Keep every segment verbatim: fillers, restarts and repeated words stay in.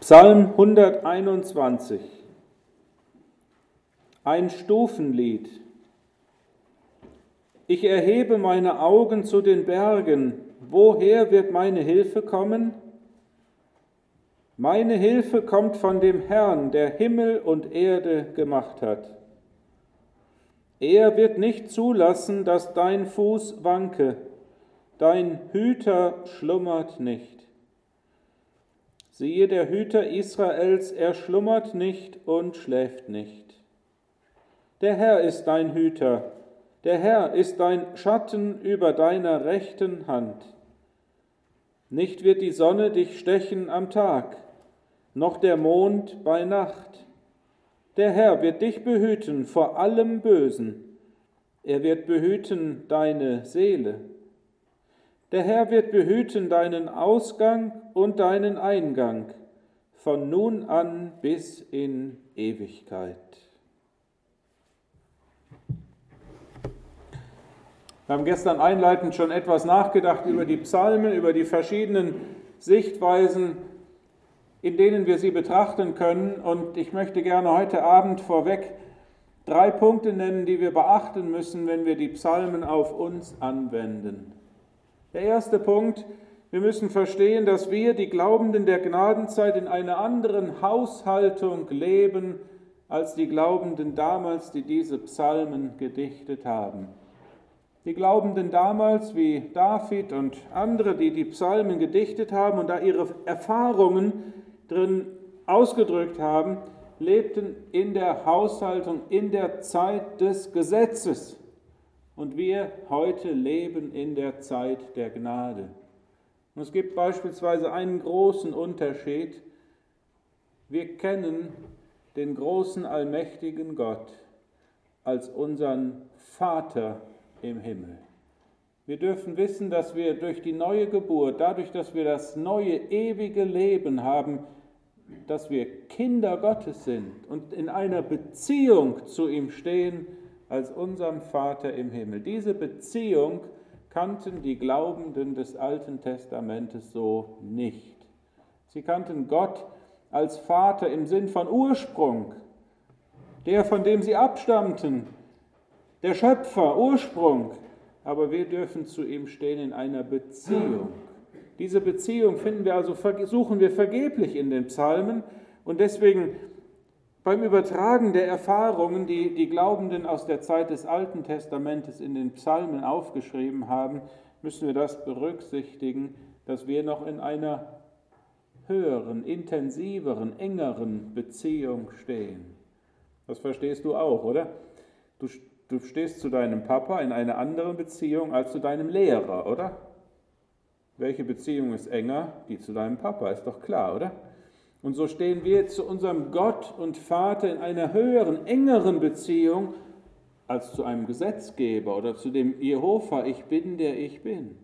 Psalm hunderteinundzwanzig, ein Stufenlied. Ich erhebe meine Augen zu den Bergen. Woher wird meine Hilfe kommen? Meine Hilfe kommt von dem Herrn, der Himmel und Erde gemacht hat. Er wird nicht zulassen, dass dein Fuß wanke. Dein Hüter schlummert nicht. Siehe, der Hüter Israels, er schlummert nicht und schläft nicht. Der Herr ist dein Hüter, der Herr ist dein Schatten über deiner rechten Hand. Nicht wird die Sonne dich stechen am Tag, noch der Mond bei Nacht. Der Herr wird dich behüten vor allem Bösen. Er wird behüten deine Seele. Der Herr wird behüten deinen Ausgang und deinen Eingang, von nun an bis in Ewigkeit. Wir haben gestern einleitend schon etwas nachgedacht über die Psalmen, über die verschiedenen Sichtweisen, in denen wir sie betrachten können. Und ich möchte gerne heute Abend vorweg drei Punkte nennen, die wir beachten müssen, wenn wir die Psalmen auf uns anwenden. Der erste Punkt: Wir müssen verstehen, dass wir, die Glaubenden der Gnadenzeit, in einer anderen Haushaltung leben als die Glaubenden damals, die diese Psalmen gedichtet haben. Die Glaubenden damals, wie David und andere, die die Psalmen gedichtet haben und da ihre Erfahrungen drin ausgedrückt haben, lebten in der Haushaltung, in der Zeit des Gesetzes. Und wir heute leben in der Zeit der Gnade. Und es gibt beispielsweise einen großen Unterschied. Wir kennen den großen, allmächtigen Gott als unseren Vater im Himmel. Wir dürfen wissen, dass wir durch die neue Geburt, dadurch, dass wir das neue, ewige Leben haben, dass wir Kinder Gottes sind und in einer Beziehung zu ihm stehen, als unserem Vater im Himmel. Diese Beziehung kannten die Glaubenden des Alten Testamentes so nicht. Sie kannten Gott als Vater im Sinn von Ursprung, der, von dem sie abstammten, der Schöpfer, Ursprung. Aber wir dürfen zu ihm stehen in einer Beziehung. Diese Beziehung finden wir also, suchen wir vergeblich in den Psalmen und deswegen beim Übertragen der Erfahrungen, die die Glaubenden aus der Zeit des Alten Testamentes in den Psalmen aufgeschrieben haben, müssen wir das berücksichtigen, dass wir noch in einer höheren, intensiveren, engeren Beziehung stehen. Das verstehst du auch, oder? Du, du stehst zu deinem Papa in einer anderen Beziehung als zu deinem Lehrer, oder? Welche Beziehung ist enger? Die zu deinem Papa, ist doch klar, oder? Und so stehen wir zu unserem Gott und Vater in einer höheren, engeren Beziehung als zu einem Gesetzgeber oder zu dem Jehova, ich bin, der ich bin.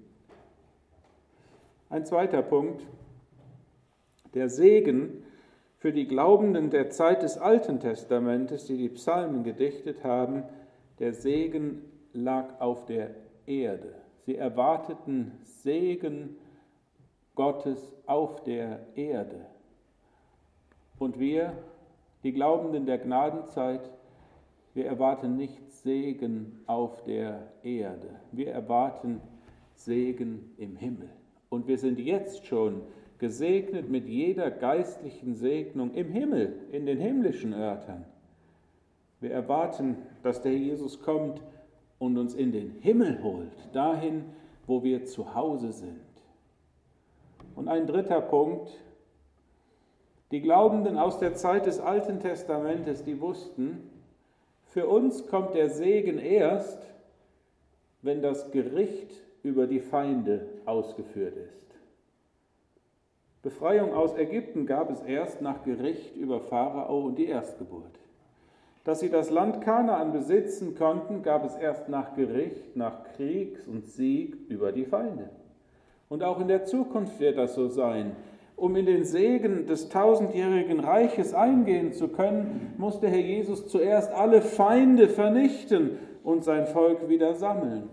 Ein zweiter Punkt: Der Segen für die Glaubenden der Zeit des Alten Testamentes, die die Psalmen gedichtet haben, der Segen lag auf der Erde. Sie erwarteten Segen Gottes auf der Erde. Und wir, die Glaubenden der Gnadenzeit, wir erwarten nicht Segen auf der Erde. Wir erwarten Segen im Himmel. Und wir sind jetzt schon gesegnet mit jeder geistlichen Segnung im Himmel, in den himmlischen Örtern. Wir erwarten, dass der Jesus kommt und uns in den Himmel holt, dahin, wo wir zu Hause sind. Und ein dritter Punkt: Die Glaubenden aus der Zeit des Alten Testamentes, die wussten, für uns kommt der Segen erst, wenn das Gericht über die Feinde ausgeführt ist. Befreiung aus Ägypten gab es erst nach Gericht über Pharao und die Erstgeburt. Dass sie das Land Kanaan besitzen konnten, gab es erst nach Gericht, nach Krieg und Sieg über die Feinde. Und auch in der Zukunft wird das so sein. Um in den Segen des tausendjährigen Reiches eingehen zu können, musste Herr Jesus zuerst alle Feinde vernichten und sein Volk wieder sammeln.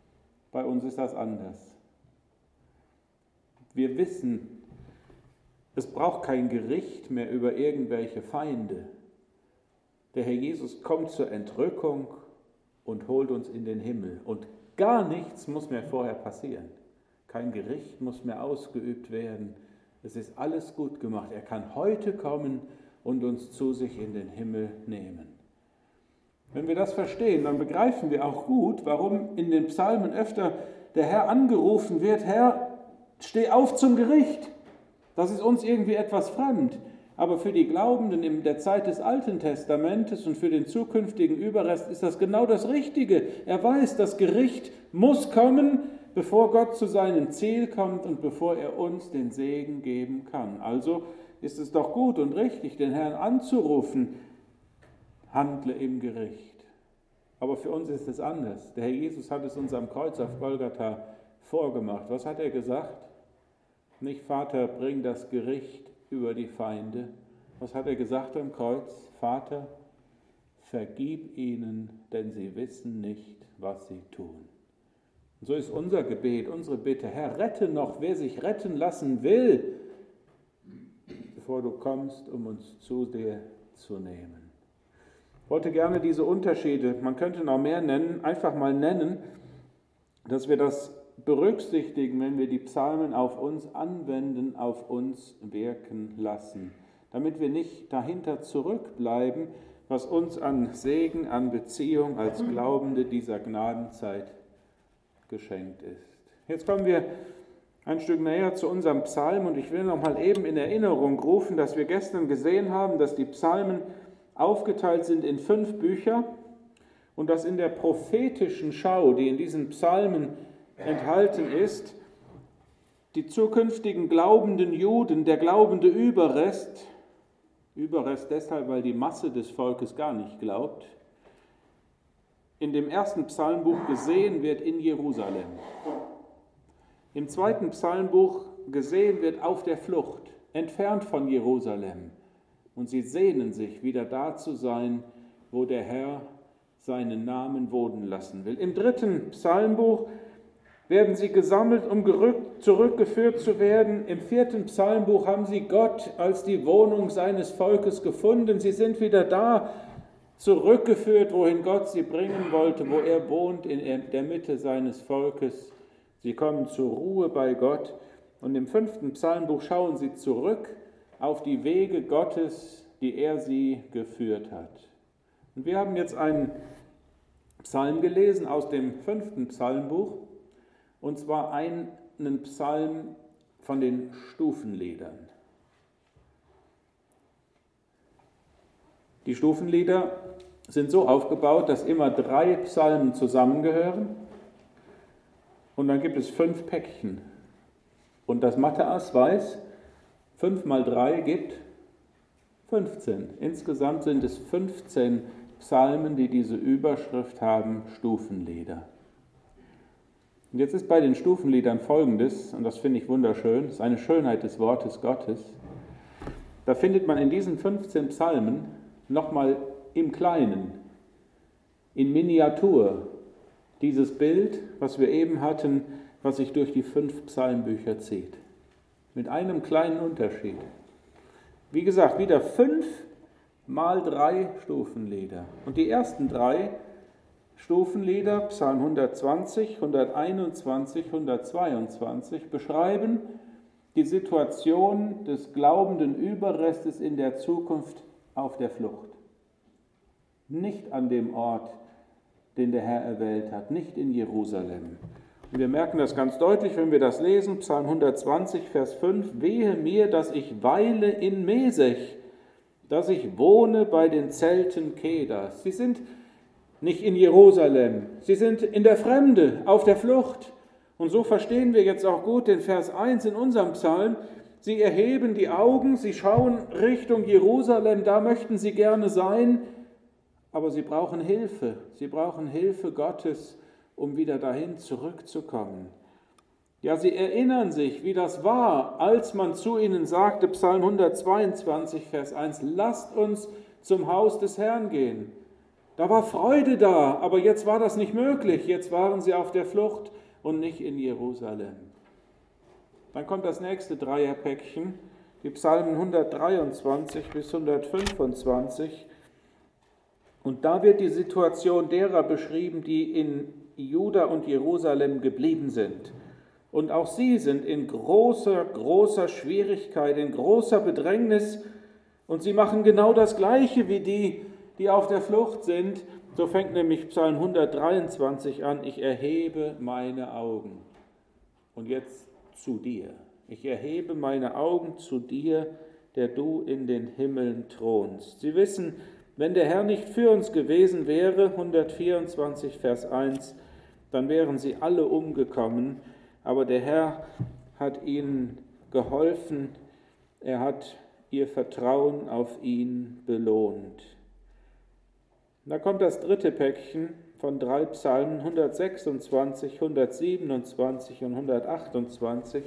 Bei uns ist das anders. Wir wissen, Es braucht kein Gericht mehr über irgendwelche Feinde. Der Herr Jesus kommt zur Entrückung und holt uns in den Himmel. Und gar nichts muss mehr vorher passieren. Kein Gericht muss mehr ausgeübt werden. Es ist alles gut gemacht. Er kann heute kommen und uns zu sich in den Himmel nehmen. Wenn wir das verstehen, dann begreifen wir auch gut, warum in den Psalmen öfter der Herr angerufen wird: Herr, steh auf zum Gericht. Das ist uns irgendwie etwas fremd. Aber für die Glaubenden in der Zeit des Alten Testamentes und für den zukünftigen Überrest ist das genau das Richtige. Er weiß, das Gericht muss kommen, bevor Gott zu seinem Ziel kommt und bevor er uns den Segen geben kann. Also ist es doch gut und richtig, den Herrn anzurufen: Handle im Gericht. Aber für uns ist es anders. Der Herr Jesus hat es uns am Kreuz auf Golgatha vorgemacht. Was hat er gesagt? Nicht: Vater, bring das Gericht über die Feinde. Was hat er gesagt am Kreuz? Vater, vergib ihnen, denn sie wissen nicht, was sie tun. Und so ist unser Gebet, unsere Bitte: Herr, rette noch, wer sich retten lassen will, bevor du kommst, um uns zu dir zu nehmen. Ich wollte gerne diese Unterschiede, man könnte noch mehr nennen, einfach mal nennen, dass wir das berücksichtigen, wenn wir die Psalmen auf uns anwenden, auf uns wirken lassen, damit wir nicht dahinter zurückbleiben, was uns an Segen, an Beziehung als Glaubende dieser Gnadenzeit geschenkt ist. Jetzt kommen wir ein Stück näher zu unserem Psalm und ich will noch mal eben in Erinnerung rufen, dass wir gestern gesehen haben, dass die Psalmen aufgeteilt sind in fünf Bücher und dass in der prophetischen Schau, die in diesen Psalmen enthalten ist, die zukünftigen glaubenden Juden, der glaubende Überrest, Überrest deshalb, weil die Masse des Volkes gar nicht glaubt, in dem ersten Psalmbuch gesehen wird in Jerusalem. Im zweiten Psalmbuch gesehen wird auf der Flucht, entfernt von Jerusalem. Und sie sehnen sich, wieder da zu sein, wo der Herr seinen Namen wohnen lassen will. Im dritten Psalmbuch werden sie gesammelt, um zurückgeführt zu werden. Im vierten Psalmbuch haben sie Gott als die Wohnung seines Volkes gefunden. Sie sind wieder da, zurückgeführt, wohin Gott sie bringen wollte, wo er wohnt, in der Mitte seines Volkes. Sie kommen zur Ruhe bei Gott. Und im fünften Psalmbuch schauen sie zurück auf die Wege Gottes, die er sie geführt hat. Und wir haben jetzt einen Psalm gelesen aus dem fünften Psalmbuch, und zwar einen Psalm von den Stufenliedern. Die Stufenlieder sind so aufgebaut, dass immer drei Psalmen zusammengehören und dann gibt es fünf Päckchen. Und das Mathe-Ass weiß, fünf mal drei gibt fünfzehn. Insgesamt sind es fünfzehn Psalmen, die diese Überschrift haben: Stufenlieder. Und jetzt ist bei den Stufenliedern Folgendes, und das finde ich wunderschön, das ist eine Schönheit des Wortes Gottes. Da findet man in diesen fünfzehn Psalmen nochmal im Kleinen, in Miniatur, dieses Bild, was wir eben hatten, was sich durch die fünf Psalmbücher zieht. Mit einem kleinen Unterschied. Wie gesagt, wieder fünf mal drei Stufenlieder. Und die ersten drei Stufenlieder, Psalm hundertzwanzig, hunderteinundzwanzig, hundertzweiundzwanzig, beschreiben die Situation des glaubenden Überrestes in der Zukunft auf der Flucht. Nicht an dem Ort, den der Herr erwählt hat, nicht in Jerusalem. Und wir merken das ganz deutlich, wenn wir das lesen, Psalm hundertzwanzig, Vers fünf: Wehe mir, dass ich weile in Mesech, dass ich wohne bei den Zelten Kedas. Sie sind nicht in Jerusalem, sie sind in der Fremde, auf der Flucht. Und so verstehen wir jetzt auch gut den Vers eins in unserem Psalm. Sie erheben die Augen, sie schauen Richtung Jerusalem, da möchten sie gerne sein, aber sie brauchen Hilfe, sie brauchen Hilfe Gottes, um wieder dahin zurückzukommen. Ja, sie erinnern sich, wie das war, als man zu ihnen sagte, Psalm hundertzweiundzwanzig, Vers eins, lasst uns zum Haus des Herrn gehen. Da war Freude da, aber jetzt war das nicht möglich. Jetzt waren sie auf der Flucht und nicht in Jerusalem. Dann kommt das nächste Dreierpäckchen, die Psalmen hundertdreiundzwanzig bis hundertfünfundzwanzig. Und da wird die Situation derer beschrieben, die in Juda und Jerusalem geblieben sind. Und auch sie sind in großer, großer Schwierigkeit, in großer Bedrängnis. Und sie machen genau das Gleiche wie die, die auf der Flucht sind. So fängt nämlich Psalm hundertdreiundzwanzig an: Ich erhebe meine Augen. Und jetzt zu dir. Ich erhebe meine Augen zu dir, der du in den Himmeln thronst. Sie wissen, wenn der Herr nicht für uns gewesen wäre, hundertvierundzwanzig, Vers eins, dann wären sie alle umgekommen. Aber der Herr hat ihnen geholfen. Er hat ihr Vertrauen auf ihn belohnt. Da kommt das dritte Päckchen von drei Psalmen, hundertsechsundzwanzig, hundertsiebenundzwanzig und hundertachtundzwanzig.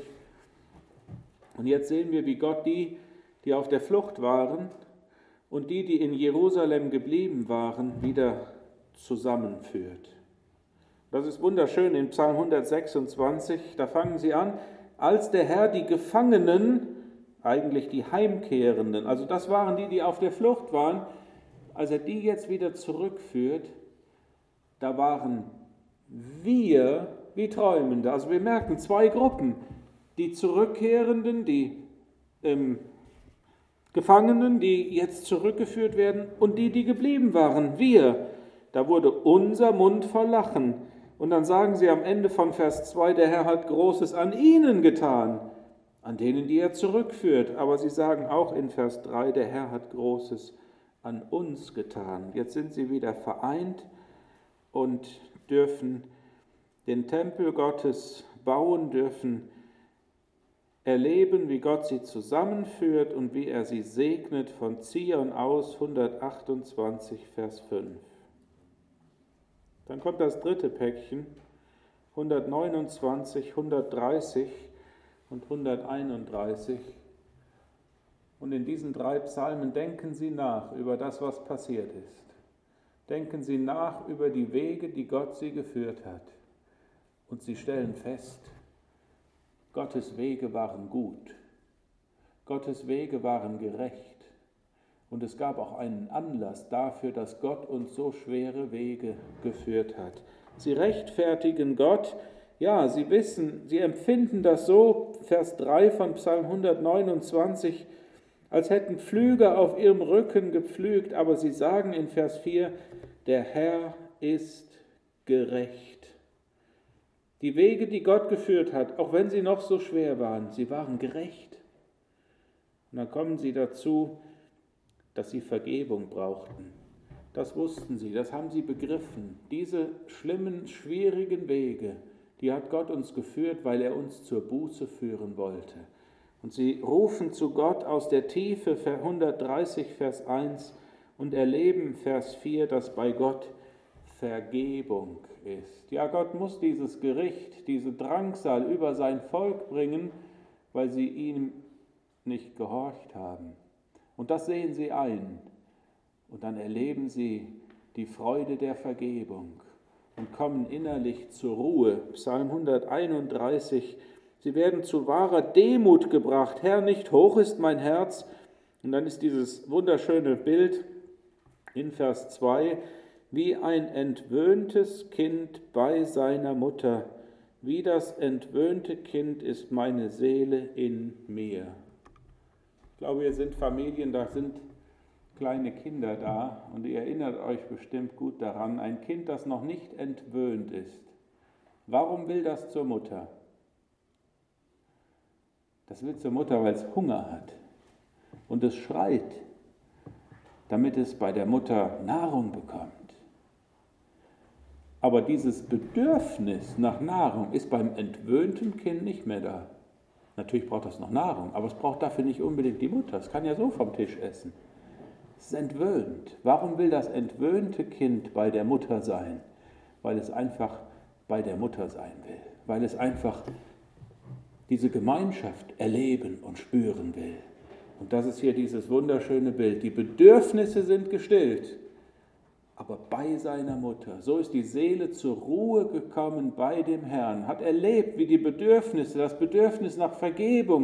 Und jetzt sehen wir, wie Gott die, die auf der Flucht waren, und die, die in Jerusalem geblieben waren, wieder zusammenführt. Das ist wunderschön in Psalm hundertsechsundzwanzig, da fangen sie an: Als der Herr die Gefangenen, eigentlich die Heimkehrenden, also das waren die, die auf der Flucht waren, als er die jetzt wieder zurückführt, da waren wir wie Träumende. Also wir merken zwei Gruppen: die Zurückkehrenden, die ähm, Gefangenen, die jetzt zurückgeführt werden, und die, die geblieben waren, wir. Da wurde unser Mund voll Lachen. Und dann sagen sie am Ende von Vers zwei, der Herr hat Großes an ihnen getan, an denen, die er zurückführt. Aber sie sagen auch in Vers drei, der Herr hat Großes an uns getan. Jetzt sind sie wieder vereint und dürfen den Tempel Gottes bauen, dürfen erleben, wie Gott sie zusammenführt und wie er sie segnet von Zion aus, hundertachtundzwanzig, Vers fünf. Dann kommt das dritte Päckchen, hundertneunundzwanzig, hundertdreißig und hunderteinunddreißig. Und in diesen drei Psalmen denken Sie nach über das, was passiert ist. Denken Sie nach über die Wege, die Gott Sie geführt hat. Und Sie stellen fest, Gottes Wege waren gut. Gottes Wege waren gerecht. Und es gab auch einen Anlass dafür, dass Gott uns so schwere Wege geführt hat. Sie rechtfertigen Gott. Ja, Sie wissen, Sie empfinden das so, Vers drei von Psalm hundertneunundzwanzig, als hätten Pflüger auf ihrem Rücken gepflügt, aber sie sagen in Vers vier, der Herr ist gerecht. Die Wege, die Gott geführt hat, auch wenn sie noch so schwer waren, sie waren gerecht. Und dann kommen sie dazu, dass sie Vergebung brauchten. Das wussten sie, das haben sie begriffen. Diese schlimmen, schwierigen Wege, die hat Gott uns geführt, weil er uns zur Buße führen wollte. Und sie rufen zu Gott aus der Tiefe, hundertdreißig, Vers eins, und erleben, Vers vier, dass bei Gott Vergebung ist. Ja, Gott muss dieses Gericht, diese Drangsal über sein Volk bringen, weil sie ihm nicht gehorcht haben. Und das sehen sie ein. Und dann erleben sie die Freude der Vergebung und kommen innerlich zur Ruhe. Psalm hunderteinunddreißig, sie werden zu wahrer Demut gebracht. Herr, nicht hoch ist mein Herz. Und dann ist dieses wunderschöne Bild in Vers zwei, wie ein entwöhntes Kind bei seiner Mutter. Wie das entwöhnte Kind ist meine Seele in mir. Ich glaube, hier sind Familien, da sind kleine Kinder da und ihr erinnert euch bestimmt gut daran, ein Kind, das noch nicht entwöhnt ist. Warum will das zur Mutter? Das will zur Mutter, weil es Hunger hat und es schreit, damit es bei der Mutter Nahrung bekommt. Aber dieses Bedürfnis nach Nahrung ist beim entwöhnten Kind nicht mehr da. Natürlich braucht es noch Nahrung, aber es braucht dafür nicht unbedingt die Mutter. Es kann ja so vom Tisch essen. Es ist entwöhnt. Warum will das entwöhnte Kind bei der Mutter sein? Weil es einfach bei der Mutter sein will. Weil es einfach diese Gemeinschaft erleben und spüren will. Und das ist hier dieses wunderschöne Bild. Die Bedürfnisse sind gestillt, aber bei seiner Mutter. So ist die Seele zur Ruhe gekommen bei dem Herrn, hat erlebt, wie die Bedürfnisse, das Bedürfnis nach Vergebung,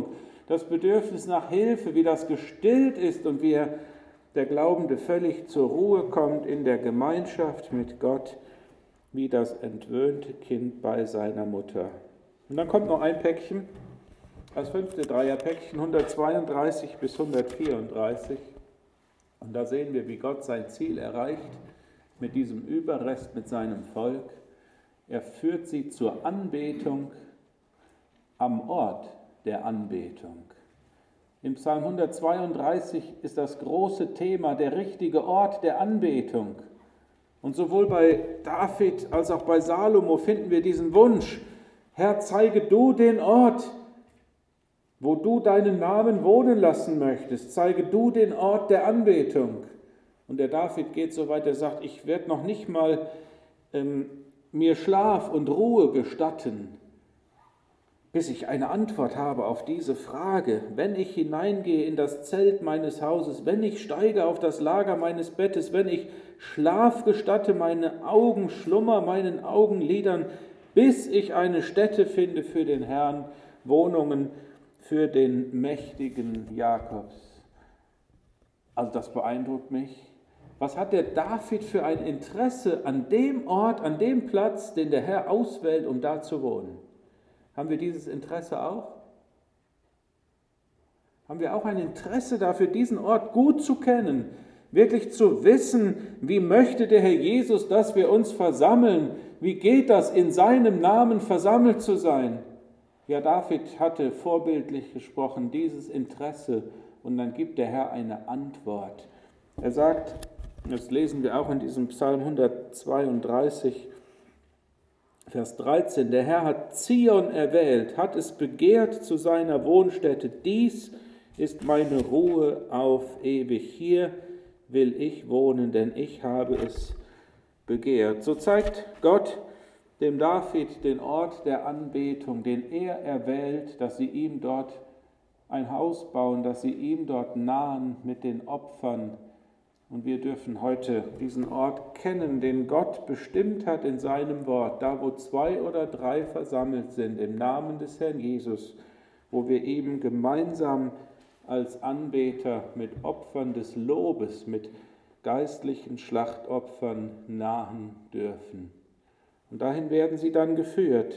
das Bedürfnis nach Hilfe, wie das gestillt ist und wie er, der Glaubende völlig zur Ruhe kommt in der Gemeinschaft mit Gott, wie das entwöhnte Kind bei seiner Mutter. Und dann kommt noch ein Päckchen, das fünfte Dreierpäckchen, hundertzweiunddreißig bis hundertvierunddreißig. Und da sehen wir, wie Gott sein Ziel erreicht mit diesem Überrest, mit seinem Volk. Er führt sie zur Anbetung am Ort der Anbetung. Im Psalm hundertzweiunddreißig ist das große Thema der richtige Ort der Anbetung. Und sowohl bei David als auch bei Salomo finden wir diesen Wunsch: Herr, zeige du den Ort, wo du deinen Namen wohnen lassen möchtest. Zeige du den Ort der Anbetung. Und der David geht so weit, er sagt, ich werde noch nicht mal ähm, mir Schlaf und Ruhe gestatten, bis ich eine Antwort habe auf diese Frage. Wenn ich hineingehe in das Zelt meines Hauses, wenn ich steige auf das Lager meines Bettes, wenn ich Schlaf gestatte, meine Augen Schlummer, meinen Augenlidern, bis ich eine Stätte finde für den Herrn, Wohnungen für den mächtigen Jakobs. Also das beeindruckt mich. Was hat der David für ein Interesse an dem Ort, an dem Platz, den der Herr auswählt, um da zu wohnen? Haben wir dieses Interesse auch? Haben wir auch ein Interesse dafür, diesen Ort gut zu kennen, wirklich zu wissen, wie möchte der Herr Jesus, dass wir uns versammeln? Wie geht das, in seinem Namen versammelt zu sein? Ja, David hatte vorbildlich gesprochen dieses Interesse und dann gibt der Herr eine Antwort. Er sagt, das lesen wir auch in diesem Psalm hundertzweiunddreißig, Vers dreizehn, der Herr hat Zion erwählt, hat es begehrt zu seiner Wohnstätte. Dies ist meine Ruhe auf ewig. Hier will ich wohnen, denn ich habe es begehrt. So zeigt Gott dem David den Ort der Anbetung, den er erwählt, dass sie ihm dort ein Haus bauen, dass sie ihm dort nahen mit den Opfern. Und wir dürfen heute diesen Ort kennen, den Gott bestimmt hat in seinem Wort, da wo zwei oder drei versammelt sind, im Namen des Herrn Jesus, wo wir ihm gemeinsam als Anbeter mit Opfern des Lobes, mit geistlichen Schlachtopfern nahen dürfen. Und dahin werden sie dann geführt,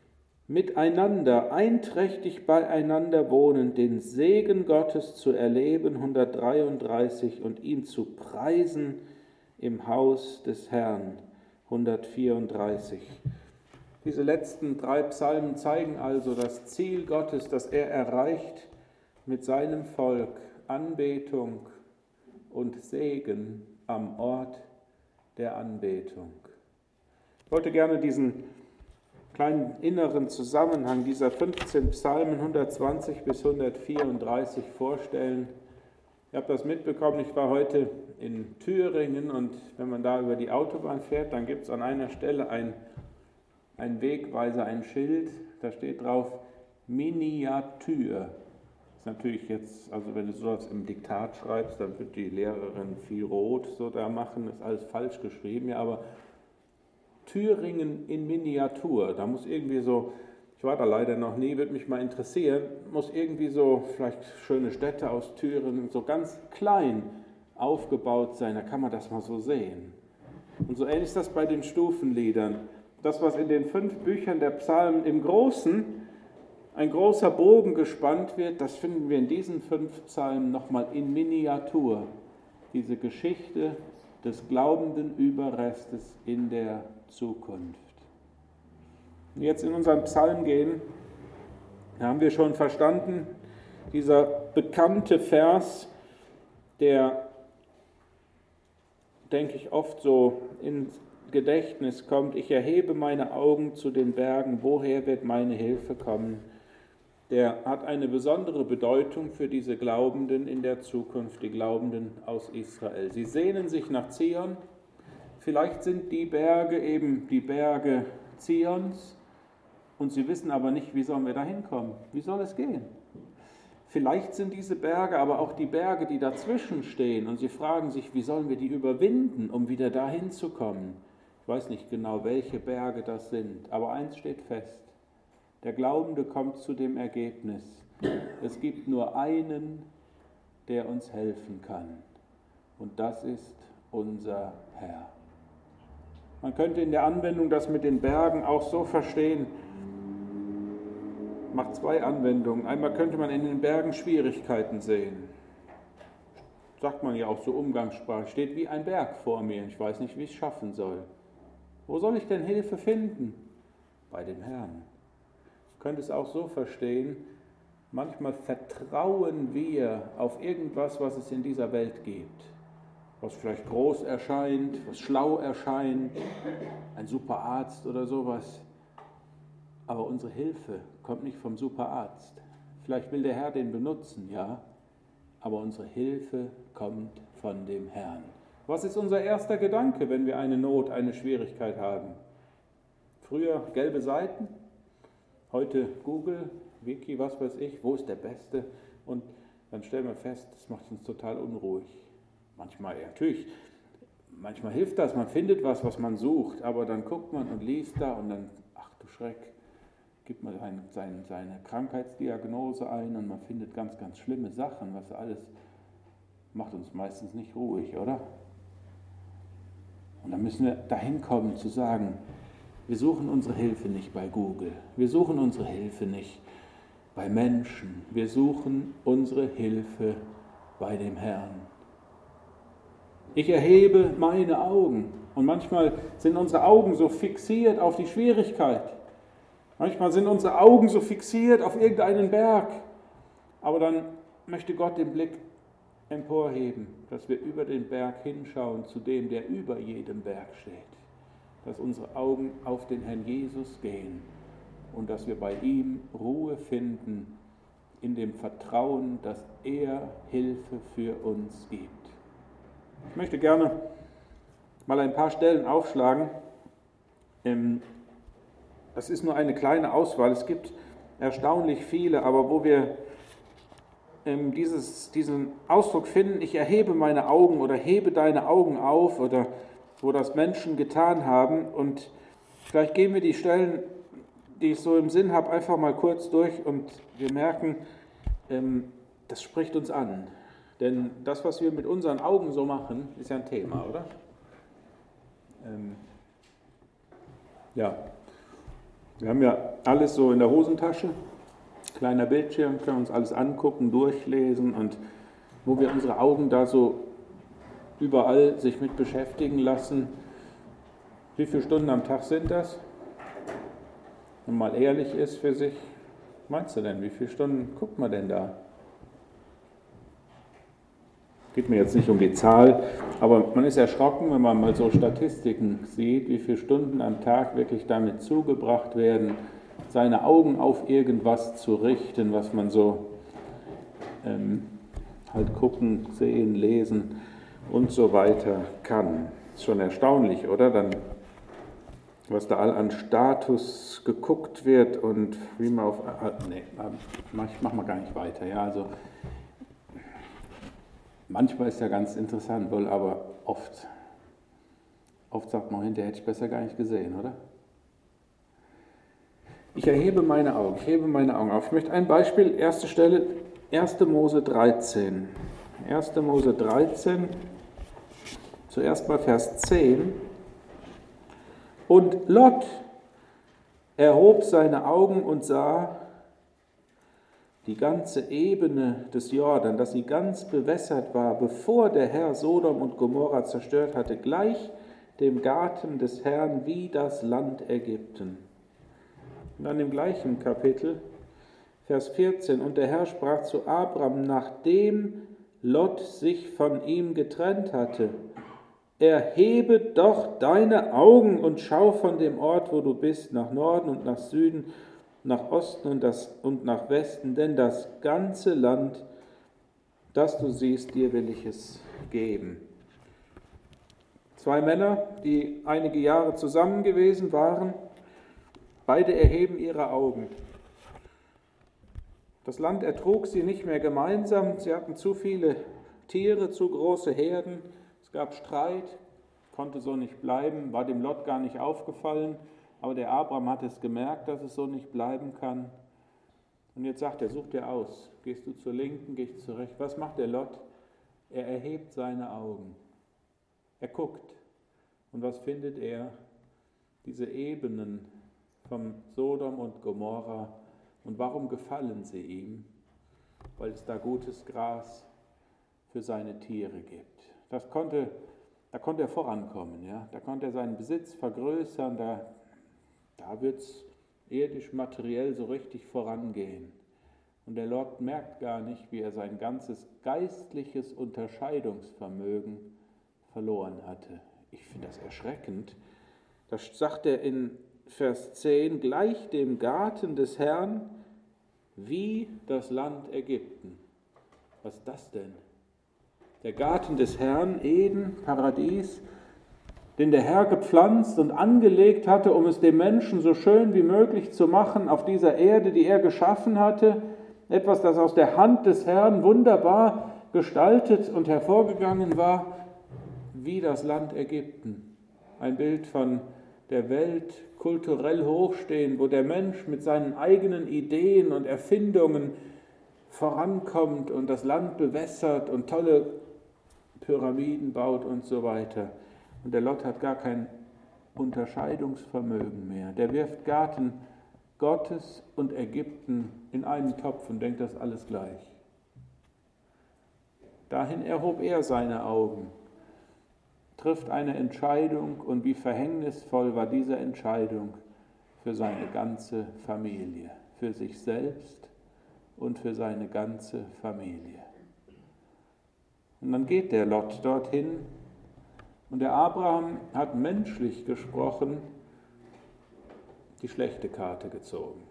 miteinander, einträchtig beieinander wohnen, den Segen Gottes zu erleben, hundertdreiunddreißig, und ihn zu preisen im Haus des Herrn, hundertvierunddreißig. Diese letzten drei Psalmen zeigen also das Ziel Gottes, das er erreicht mit seinem Volk, Anbetung und Segen am Ort der Anbetung. Ich wollte gerne diesen kleinen inneren Zusammenhang dieser fünfzehn Psalmen, hundertzwanzig bis hundertvierunddreißig, vorstellen. Ich habe das mitbekommen, ich war heute in Thüringen und wenn man da über die Autobahn fährt, dann gibt es an einer Stelle ein, ein Wegweiser, ein Schild, da steht drauf Miniatur. Das ist natürlich jetzt, also wenn du sowas im Diktat schreibst, dann wird die Lehrerin viel rot so da machen, das ist alles falsch geschrieben, ja, aber Thüringen in Miniatur, da muss irgendwie so, ich war da leider noch nie, würde mich mal interessieren, muss irgendwie so, vielleicht schöne Städte aus Thüringen, so ganz klein aufgebaut sein, da kann man das mal so sehen. Und so ähnlich ist das bei den Stufenliedern. Das, was in den fünf Büchern der Psalmen im Großen ein großer Bogen gespannt wird, das finden wir in diesen fünf Psalmen nochmal in Miniatur. Diese Geschichte des glaubenden Überrestes in der Zukunft. Und jetzt in unseren Psalm gehen, da haben wir schon verstanden, dieser bekannte Vers, der, denke ich, oft so ins Gedächtnis kommt: Ich erhebe meine Augen zu den Bergen, woher wird meine Hilfe kommen? Der hat eine besondere Bedeutung für diese Glaubenden in der Zukunft, die Glaubenden aus Israel. Sie sehnen sich nach Zion. Vielleicht sind die Berge eben die Berge Zions und sie wissen aber nicht, wie sollen wir da hinkommen? Wie soll es gehen? Vielleicht sind diese Berge aber auch die Berge, die dazwischen stehen und sie fragen sich, wie sollen wir die überwinden, um wieder dahin zu kommen? Ich weiß nicht genau, welche Berge das sind, aber eins steht fest. Der Glaubende kommt zu dem Ergebnis, Es gibt nur einen, der uns helfen kann. Und das ist unser Herr. Man könnte in der Anwendung das mit den Bergen auch so verstehen. Macht zwei Anwendungen. Einmal könnte man in den Bergen Schwierigkeiten sehen. Sagt man ja auch so umgangssprachlich. Steht wie ein Berg vor mir. Ich weiß nicht, wie ich es schaffen soll. Wo soll ich denn Hilfe finden? Bei dem Herrn. Ich könnte es auch so verstehen. Manchmal vertrauen wir auf irgendwas, was es in dieser Welt gibt. Was vielleicht groß erscheint, was schlau erscheint, ein Superarzt oder sowas. Aber unsere Hilfe kommt nicht vom Superarzt. Vielleicht will der Herr den benutzen, ja, aber unsere Hilfe kommt von dem Herrn. Was ist unser erster Gedanke, wenn wir eine Not, eine Schwierigkeit haben? Früher gelbe Seiten, heute Google, Wiki, was weiß ich, wo ist der Beste? Und dann stellen wir fest, das macht uns total unruhig. Manchmal, ja, natürlich, manchmal hilft das, man findet was, was man sucht, aber dann guckt man und liest da und dann, ach du Schreck, gibt man seine, seine, seine Krankheitsdiagnose ein und man findet ganz, ganz schlimme Sachen, was alles macht uns meistens nicht ruhig, oder? Und dann müssen wir dahin kommen zu sagen, wir suchen unsere Hilfe nicht bei Google, wir suchen unsere Hilfe nicht bei Menschen, wir suchen unsere Hilfe bei dem Herrn. Ich erhebe meine Augen und manchmal sind unsere Augen so fixiert auf die Schwierigkeit. Manchmal sind unsere Augen so fixiert auf irgendeinen Berg. Aber dann möchte Gott den Blick emporheben, dass wir über den Berg hinschauen zu dem, der über jedem Berg steht. Dass unsere Augen auf den Herrn Jesus gehen und dass wir bei ihm Ruhe finden in dem Vertrauen, dass er Hilfe für uns gibt. Ich möchte gerne mal ein paar Stellen aufschlagen. Das ist nur eine kleine Auswahl. Es gibt erstaunlich viele, aber wo wir dieses, diesen Ausdruck finden, ich erhebe meine Augen oder hebe deine Augen auf, oder wo das Menschen getan haben. Und vielleicht gehen wir die Stellen, die ich so im Sinn habe, einfach mal kurz durch und wir merken, das spricht uns an. Denn das, was wir mit unseren Augen so machen, ist ja ein Thema, oder? Ähm, ja, wir haben ja alles so in der Hosentasche, kleiner Bildschirm, können uns alles angucken, durchlesen und wo wir unsere Augen da so überall sich mit beschäftigen lassen. Wie viele Stunden am Tag sind das? Wenn man mal ehrlich ist für sich, was meinst du denn, wie viele Stunden guckt man denn da? Geht mir jetzt nicht um die Zahl, aber man ist erschrocken, wenn man mal so Statistiken sieht, wie viele Stunden am Tag wirklich damit zugebracht werden, seine Augen auf irgendwas zu richten, was man so ähm, halt gucken, sehen, lesen und so weiter kann. Ist schon erstaunlich, oder? Dann, was da all an Status geguckt wird und wie man auf... Nee, ich mach mal gar nicht weiter, ja, also... Manchmal ist ja ganz interessant, wohl, aber oft, oft sagt man hinterher, hätte ich besser gar nicht gesehen, oder? Ich erhebe meine Augen, ich hebe meine Augen auf. Ich möchte ein Beispiel, erste Stelle, erste Mose dreizehn. erste Mose dreizehn, zuerst mal Vers zehn. Und Lot erhob seine Augen und sah die ganze Ebene des Jordan, dass sie ganz bewässert war, bevor der Herr Sodom und Gomorra zerstört hatte, gleich dem Garten des Herrn wie das Land Ägypten. Und dann im gleichen Kapitel, Vers vierzehn, und der Herr sprach zu Abram, nachdem Lot sich von ihm getrennt hatte, erhebe doch deine Augen und schau von dem Ort, wo du bist, nach Norden und nach Süden, nach Osten und, das, und nach Westen, denn das ganze Land, das du siehst, dir will ich es geben. Zwei Männer, die einige Jahre zusammen gewesen waren, beide erheben ihre Augen. Das Land ertrug sie nicht mehr gemeinsam, sie hatten zu viele Tiere, zu große Herden, es gab Streit, konnte so nicht bleiben, war dem Lot gar nicht aufgefallen. Aber der Abraham hat es gemerkt, dass es so nicht bleiben kann. Und jetzt sagt er, such dir aus. Gehst du zur Linken, gehst du zur Rechten. Was macht der Lot? Er erhebt seine Augen. Er guckt. Und was findet er? Diese Ebenen von Sodom und Gomorra. Und warum gefallen sie ihm? Weil es da gutes Gras für seine Tiere gibt. Das konnte, da konnte er vorankommen. Ja? Da konnte er seinen Besitz vergrößern. Da, da wird es irdisch, materiell so richtig vorangehen. Und der Lot merkt gar nicht, wie er sein ganzes geistliches Unterscheidungsvermögen verloren hatte. Ich finde das erschreckend. Da sagt er in Vers zehn, gleich dem Garten des Herrn wie das Land Ägypten. Was ist das denn? Der Garten des Herrn, Eden, Paradies, den der Herr gepflanzt und angelegt hatte, um es dem Menschen so schön wie möglich zu machen auf dieser Erde, die er geschaffen hatte. Etwas, das aus der Hand des Herrn wunderbar gestaltet und hervorgegangen war, wie das Land Ägypten. Ein Bild von der Welt kulturell hochstehend, wo der Mensch mit seinen eigenen Ideen und Erfindungen vorankommt und das Land bewässert und tolle Pyramiden baut und so weiter. Und der Lot hat gar kein Unterscheidungsvermögen mehr. Der wirft Garten Gottes und Ägypten in einen Topf und denkt, das ist alles gleich. Dahin erhob er seine Augen, trifft eine Entscheidung und wie verhängnisvoll war diese Entscheidung für seine ganze Familie, für sich selbst und für seine ganze Familie. Und dann geht der Lot dorthin und der Abraham hat menschlich gesprochen die schlechte Karte gezogen.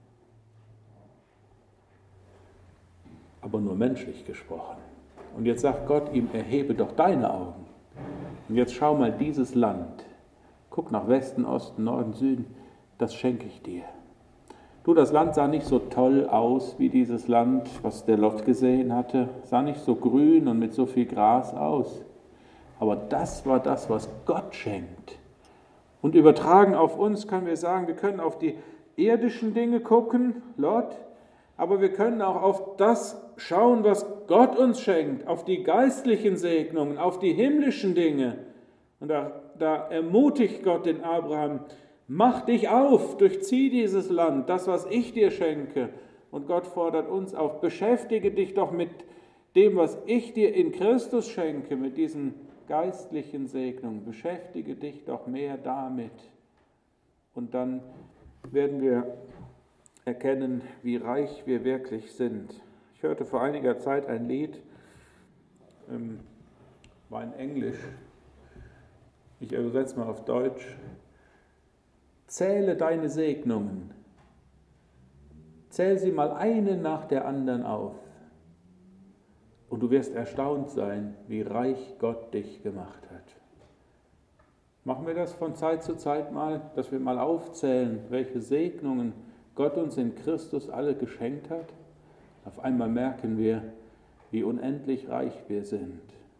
Aber nur menschlich gesprochen. Und jetzt sagt Gott ihm, erhebe doch deine Augen. Und jetzt schau mal dieses Land. Guck nach Westen, Osten, Norden, Süden. Das schenke ich dir. Du, das Land sah nicht so toll aus wie dieses Land, was der Lot gesehen hatte. Sah nicht so grün und mit so viel Gras aus. Aber das war das, was Gott schenkt. Und übertragen auf uns können wir sagen, wir können auf die irdischen Dinge gucken, Lot, aber wir können auch auf das schauen, was Gott uns schenkt, auf die geistlichen Segnungen, auf die himmlischen Dinge. Und da, da ermutigt Gott den Abraham, mach dich auf, durchzieh dieses Land, das, was ich dir schenke. Und Gott fordert uns auf, beschäftige dich doch mit dem, was ich dir in Christus schenke, mit diesen geistlichen Segnungen. Beschäftige dich doch mehr damit. Und dann werden wir erkennen, wie reich wir wirklich sind. Ich hörte vor einiger Zeit ein Lied, ähm, war in Englisch, ich übersetze mal auf Deutsch. Zähle deine Segnungen, zähl sie mal eine nach der anderen auf und du wirst erstaunt sein, wie reich Gott dich gemacht hat. Machen wir das von Zeit zu Zeit mal, dass wir mal aufzählen, welche Segnungen Gott uns in Christus alle geschenkt hat. Auf einmal merken wir, wie unendlich reich wir sind.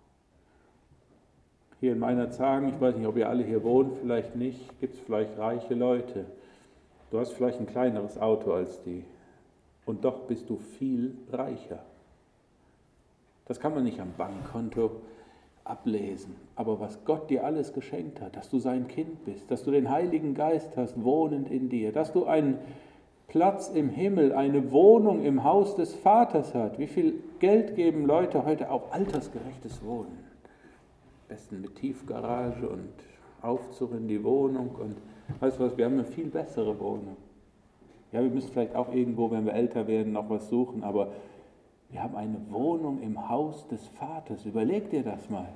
Hier in meiner Zagen, ich weiß nicht, ob ihr alle hier wohnt, vielleicht nicht, gibt es vielleicht reiche Leute. Du hast vielleicht ein kleineres Auto als die und doch bist du viel reicher. Das kann man nicht am Bankkonto ablesen, aber was Gott dir alles geschenkt hat, dass du sein Kind bist, dass du den Heiligen Geist hast, wohnend in dir, dass du einen Platz im Himmel, eine Wohnung im Haus des Vaters hast. Wie viel Geld geben Leute heute auf altersgerechtes Wohnen? Am besten mit Tiefgarage und Aufzug in die Wohnung und weißt du was, wir haben eine viel bessere Wohnung. Ja, wir müssen vielleicht auch irgendwo, wenn wir älter werden, noch was suchen, aber wir haben eine Wohnung im Haus des Vaters. Überleg dir das mal.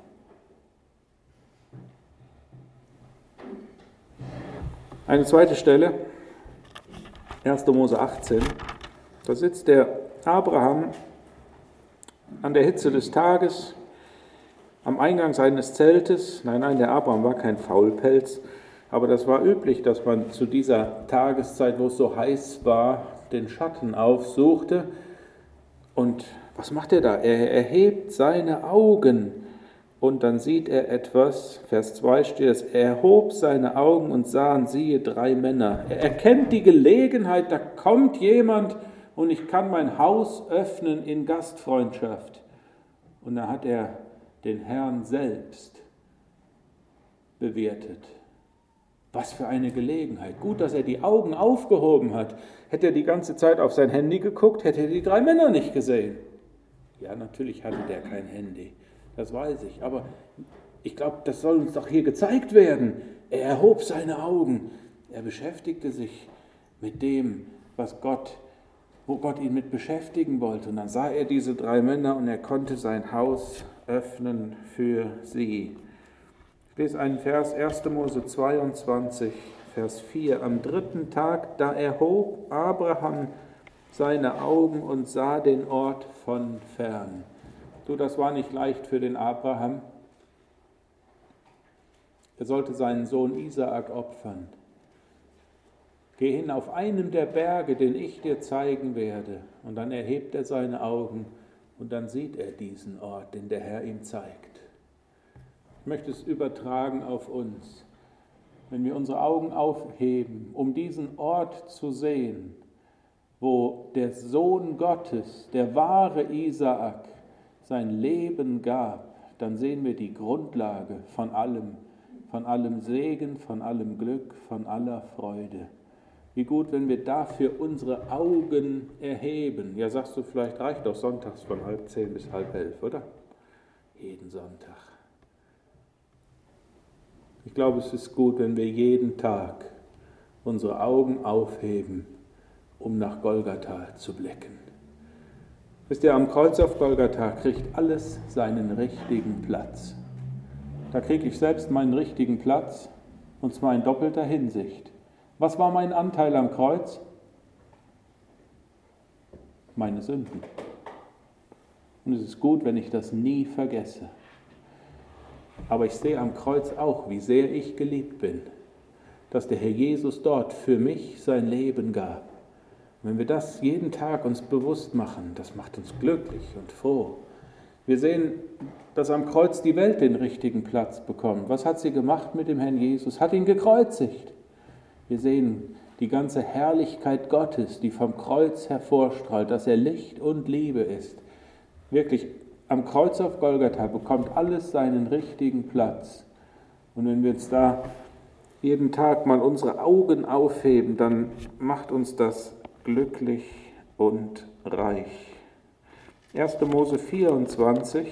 Eine zweite Stelle, erster Mose achtzehn. Da sitzt der Abraham an der Hitze des Tages am Eingang seines Zeltes. Nein, nein, der Abraham war kein Faulpelz, aber das war üblich, dass man zu dieser Tageszeit, wo es so heiß war, den Schatten aufsuchte. Und was macht er da? Er erhebt seine Augen und dann sieht er etwas. Vers zwei steht es, er erhob seine Augen und sah und siehe drei Männer. Er erkennt die Gelegenheit, da kommt jemand und ich kann mein Haus öffnen in Gastfreundschaft. Und da hat er den Herrn selbst bewertet. Was für eine Gelegenheit. Gut, dass er die Augen aufgehoben hat. Hätte er die ganze Zeit auf sein Handy geguckt, hätte er die drei Männer nicht gesehen. Ja, natürlich hatte der kein Handy, das weiß ich. Aber ich glaube, das soll uns doch hier gezeigt werden. Er erhob seine Augen. Er beschäftigte sich mit dem, was Gott, wo Gott ihn mit beschäftigen wollte. Und dann sah er diese drei Männer und er konnte sein Haus öffnen für sie. Ich lese einen Vers, erster Mose zweiundzwanzig, Vers vier. Am dritten Tag, da erhob Abraham seine Augen und sah den Ort von fern. Du, das war nicht leicht für den Abraham. Er sollte seinen Sohn Isaak opfern. Geh hin auf einem der Berge, den ich dir zeigen werde. Und dann erhebt er seine Augen und dann sieht er diesen Ort, den der Herr ihm zeigt. Ich möchte es übertragen auf uns. Wenn wir unsere Augen aufheben, um diesen Ort zu sehen, wo der Sohn Gottes, der wahre Isaak, sein Leben gab, dann sehen wir die Grundlage von allem, von allem Segen, von allem Glück, von aller Freude. Wie gut, wenn wir dafür unsere Augen erheben. Ja, sagst du, vielleicht reicht doch sonntags von halb zehn bis halb elf, oder? Jeden Sonntag. Ich glaube, es ist gut, wenn wir jeden Tag unsere Augen aufheben, um nach Golgatha zu blicken. Wisst ihr, am Kreuz auf Golgatha kriegt alles seinen richtigen Platz. Da kriege ich selbst meinen richtigen Platz, und zwar in doppelter Hinsicht. Was war mein Anteil am Kreuz? Meine Sünden. Und es ist gut, wenn ich das nie vergesse. Aber ich sehe am Kreuz auch, wie sehr ich geliebt bin, dass der Herr Jesus dort für mich sein Leben gab. Und wenn wir das jeden Tag uns bewusst machen, das macht uns glücklich und froh. Wir sehen, dass am Kreuz die Welt den richtigen Platz bekommt. Was hat sie gemacht mit dem Herrn Jesus? Hat ihn gekreuzigt. Wir sehen die ganze Herrlichkeit Gottes, die vom Kreuz hervorstrahlt, dass er Licht und Liebe ist. Wirklich, am Kreuz auf Golgatha bekommt alles seinen richtigen Platz. Und wenn wir uns da jeden Tag mal unsere Augen aufheben, dann macht uns das glücklich und reich. erster Mose vierundzwanzig,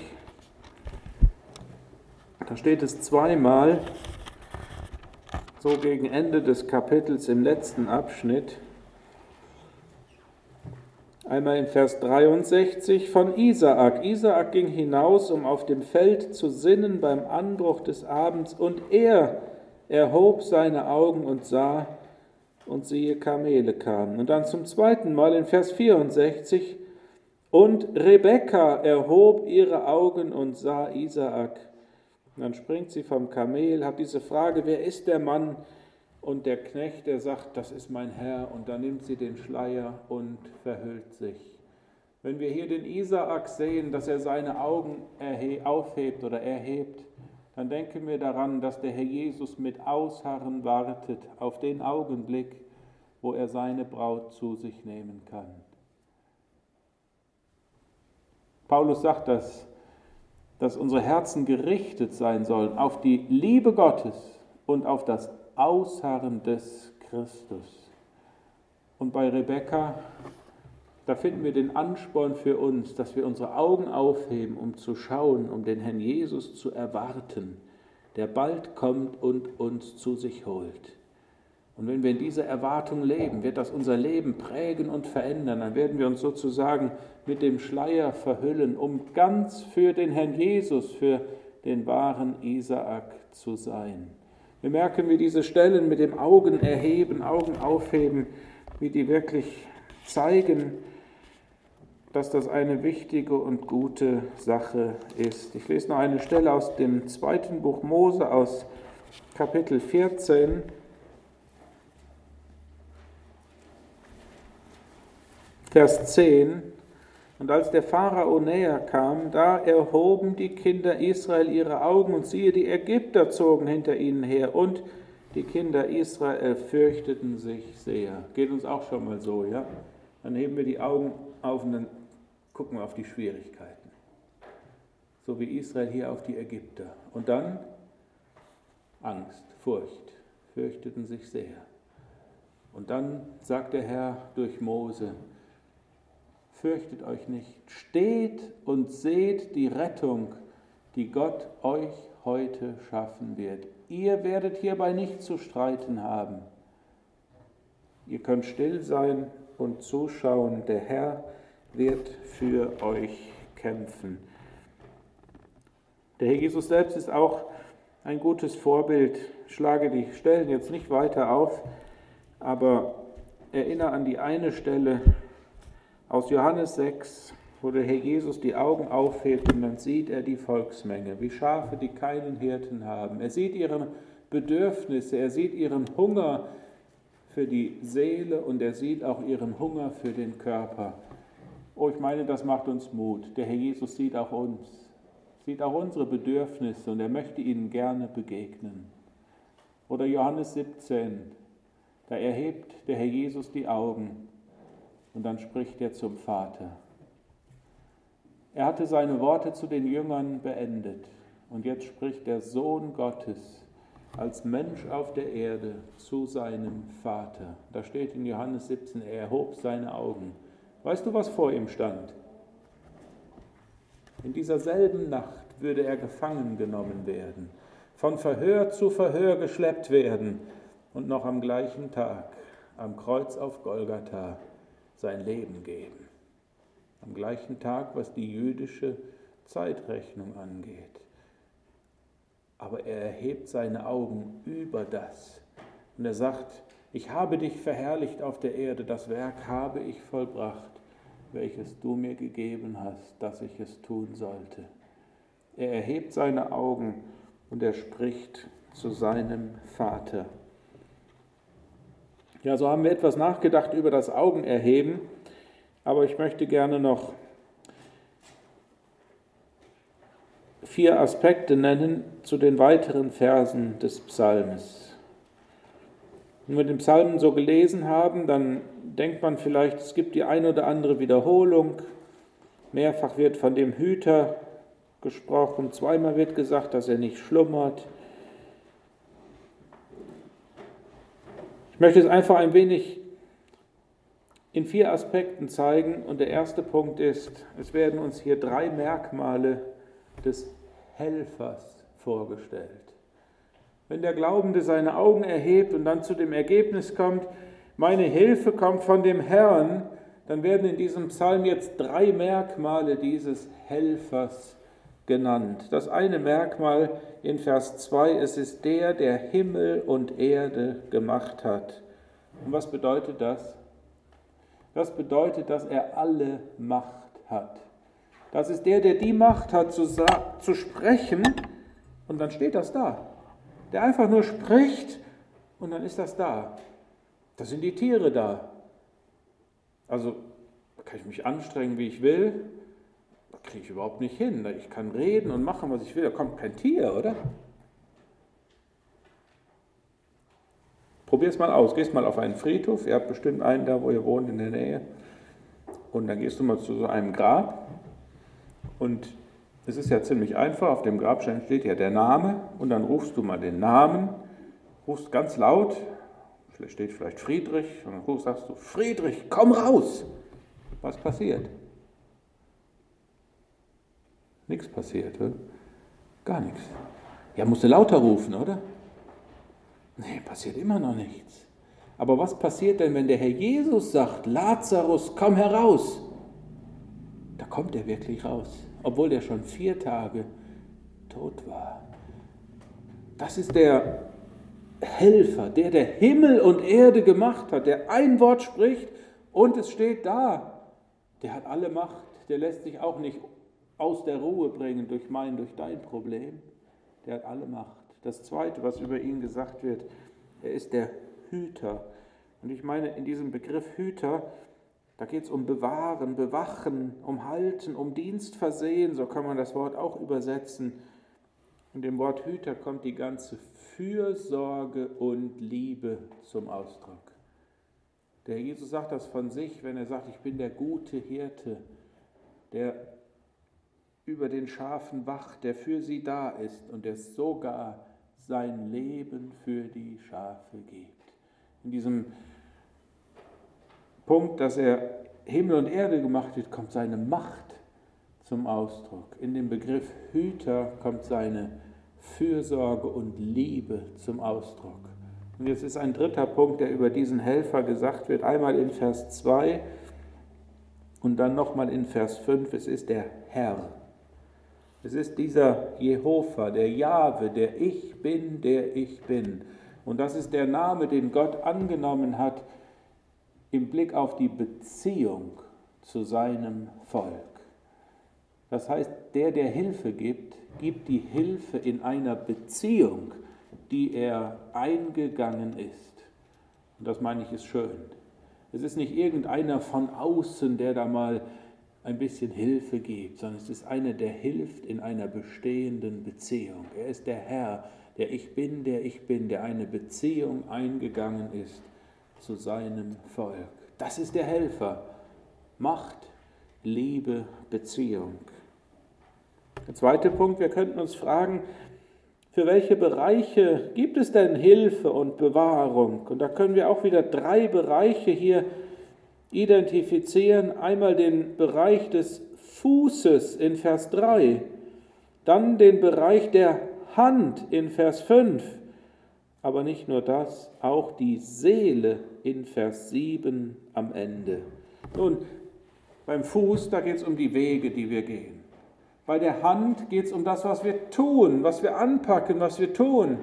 da steht es zweimal, so gegen Ende des Kapitels im letzten Abschnitt. Einmal in Vers dreiundsechzig von Isaak. Isaak ging hinaus, um auf dem Feld zu sinnen beim Anbruch des Abends, und er erhob seine Augen und sah, und siehe, Kamele kamen. Und dann zum zweiten Mal in Vers vierundsechzig, und Rebekka erhob ihre Augen und sah Isaak. Und dann springt sie vom Kamel, hat diese Frage, wer ist der Mann? Und der Knecht, der sagt, das ist mein Herr. Und dann nimmt sie den Schleier und verhüllt sich. Wenn wir hier den Isaak sehen, dass er seine Augen aufhebt oder erhebt, dann denken wir daran, dass der Herr Jesus mit Ausharren wartet auf den Augenblick, wo er seine Braut zu sich nehmen kann. Paulus sagt das, dass unsere Herzen gerichtet sein sollen auf die Liebe Gottes und auf das Ausharren des Christus. Und bei Rebekka, da finden wir den Ansporn für uns, dass wir unsere Augen aufheben, um zu schauen, um den Herrn Jesus zu erwarten, der bald kommt und uns zu sich holt. Und wenn wir in dieser Erwartung leben, wird das unser Leben prägen und verändern. Dann werden wir uns sozusagen mit dem Schleier verhüllen, um ganz für den Herrn Jesus, für den wahren Isaak zu sein. Wir merken, wie diese Stellen mit dem Augen erheben, Augen aufheben, wie die wirklich zeigen, dass das eine wichtige und gute Sache ist. Ich lese noch eine Stelle aus dem zweiten Buch Mose, aus Kapitel vierzehn. Vers zehn. Und als der Pharao näher kam, da erhoben die Kinder Israel ihre Augen, und siehe, die Ägypter zogen hinter ihnen her, und die Kinder Israel fürchteten sich sehr. Geht uns auch schon mal so, ja? Dann heben wir die Augen auf und dann gucken wir auf die Schwierigkeiten. So wie Israel hier auf die Ägypter. Und dann Angst, Furcht, fürchteten sich sehr. Und dann sagt der Herr durch Mose, fürchtet euch nicht, steht und seht die Rettung, die Gott euch heute schaffen wird. Ihr werdet hierbei nicht zu streiten haben. Ihr könnt still sein und zuschauen, der Herr wird für euch kämpfen. Der Herr Jesus selbst ist auch ein gutes Vorbild. Ich schlage die Stellen jetzt nicht weiter auf, aber erinnere an die eine Stelle aus Johannes sechs, wo der Herr Jesus die Augen aufhebt und dann sieht er die Volksmenge, wie Schafe, die keinen Hirten haben. Er sieht ihre Bedürfnisse, er sieht ihren Hunger für die Seele und er sieht auch ihren Hunger für den Körper. Oh, ich meine, das macht uns Mut. Der Herr Jesus sieht auch uns, sieht auch unsere Bedürfnisse und er möchte ihnen gerne begegnen. Oder Johannes siebzehn, da erhebt der Herr Jesus die Augen und dann spricht er zum Vater. Er hatte seine Worte zu den Jüngern beendet und jetzt spricht der Sohn Gottes als Mensch auf der Erde zu seinem Vater. Da steht in Johannes siebzehn, er erhob seine Augen. Weißt du, was vor ihm stand? In dieser selben Nacht würde er gefangen genommen werden, von Verhör zu Verhör geschleppt werden und noch am gleichen Tag am Kreuz auf Golgatha sein Leben geben. Am gleichen Tag, was die jüdische Zeitrechnung angeht. Aber er erhebt seine Augen über das und er sagt, ich habe dich verherrlicht auf der Erde, das Werk habe ich vollbracht, welches du mir gegeben hast, dass ich es tun sollte. Er erhebt seine Augen und er spricht zu seinem Vater. Ja, so haben wir etwas nachgedacht über das Augenerheben, aber ich möchte gerne noch vier Aspekte nennen zu den weiteren Versen des Psalmes. Wenn wir den Psalmen so gelesen haben, dann denkt man vielleicht, es gibt die ein oder andere Wiederholung. Mehrfach wird von dem Hüter gesprochen, zweimal wird gesagt, dass er nicht schlummert. Ich möchte es einfach ein wenig in vier Aspekten zeigen und der erste Punkt ist, es werden uns hier drei Merkmale des Helfers vorgestellt. Wenn der Glaubende seine Augen erhebt und dann zu dem Ergebnis kommt, meine Hilfe kommt von dem Herrn, dann werden in diesem Psalm jetzt drei Merkmale dieses Helfers genannt. Das eine Merkmal in Vers zwei, es ist der, der Himmel und Erde gemacht hat. Und was bedeutet das? Das bedeutet, dass er alle Macht hat. Das ist der, der die Macht hat, zu, zu sprechen, und dann steht das da. Der einfach nur spricht, und dann ist das da. Da sind die Tiere da. Also, da kann ich mich anstrengen, wie ich will. Da kriege ich überhaupt nicht hin. Ich kann reden und machen, was ich will. Da kommt kein Tier, oder? Probier es mal aus. Gehst mal auf einen Friedhof. Ihr habt bestimmt einen da, wo ihr wohnt, in der Nähe. Und dann gehst du mal zu so einem Grab. Und es ist ja ziemlich einfach. Auf dem Grabstein steht ja der Name. Und dann rufst du mal den Namen. Rufst ganz laut. Vielleicht steht vielleicht Friedrich. Und dann rufst, sagst du, Friedrich, komm raus. Was passiert? Nichts passiert, oder? Gar nichts. Ja, musst du lauter rufen, oder? Nee, passiert immer noch nichts. Aber was passiert denn, wenn der Herr Jesus sagt, Lazarus, komm heraus? Da kommt er wirklich raus, obwohl der schon vier Tage tot war. Das ist der Helfer, der der Himmel und Erde gemacht hat, der ein Wort spricht und es steht da. Der hat alle Macht, der lässt sich auch nicht aus der Ruhe bringen durch mein, durch dein Problem. Der hat alle Macht. Das Zweite, was über ihn gesagt wird, er ist der Hüter. Und ich meine, in diesem Begriff Hüter, da geht es um Bewahren, Bewachen, um Halten, um Dienst versehen, so kann man das Wort auch übersetzen. In dem Wort Hüter kommt die ganze Fürsorge und Liebe zum Ausdruck. Der Jesus sagt das von sich, wenn er sagt, ich bin der gute Hirte, der über den Schafen wacht, der für sie da ist und der sogar sein Leben für die Schafe gibt. In diesem Punkt, dass er Himmel und Erde gemacht hat, kommt seine Macht zum Ausdruck. In dem Begriff Hüter kommt seine Fürsorge und Liebe zum Ausdruck. Und jetzt ist ein dritter Punkt, der über diesen Helfer gesagt wird, einmal in Vers zwei und dann nochmal in Vers fünf, es ist der Herr. Es ist dieser Jehova, der Jahwe, der Ich Bin, der ich bin. Und das ist der Name, den Gott angenommen hat im Blick auf die Beziehung zu seinem Volk. Das heißt, der, der Hilfe gibt, gibt die Hilfe in einer Beziehung, die er eingegangen ist. Und das meine ich ist schön. Es ist nicht irgendeiner von außen, der da mal ein bisschen Hilfe gibt, sondern es ist einer, der hilft in einer bestehenden Beziehung. Er ist der Herr, der Ich Bin, der ich bin, der eine Beziehung eingegangen ist zu seinem Volk. Das ist der Helfer. Macht, Liebe, Beziehung. Der zweite Punkt, wir könnten uns fragen, für welche Bereiche gibt es denn Hilfe und Bewahrung? Und da können wir auch wieder drei Bereiche hier identifizieren. Einmal den Bereich des Fußes in Vers drei, dann den Bereich der Hand in Vers fünf, aber nicht nur das, auch die Seele in Vers sieben am Ende. Nun, beim Fuß, da geht es um die Wege, die wir gehen. Bei der Hand geht es um das, was wir tun, was wir anpacken, was wir tun.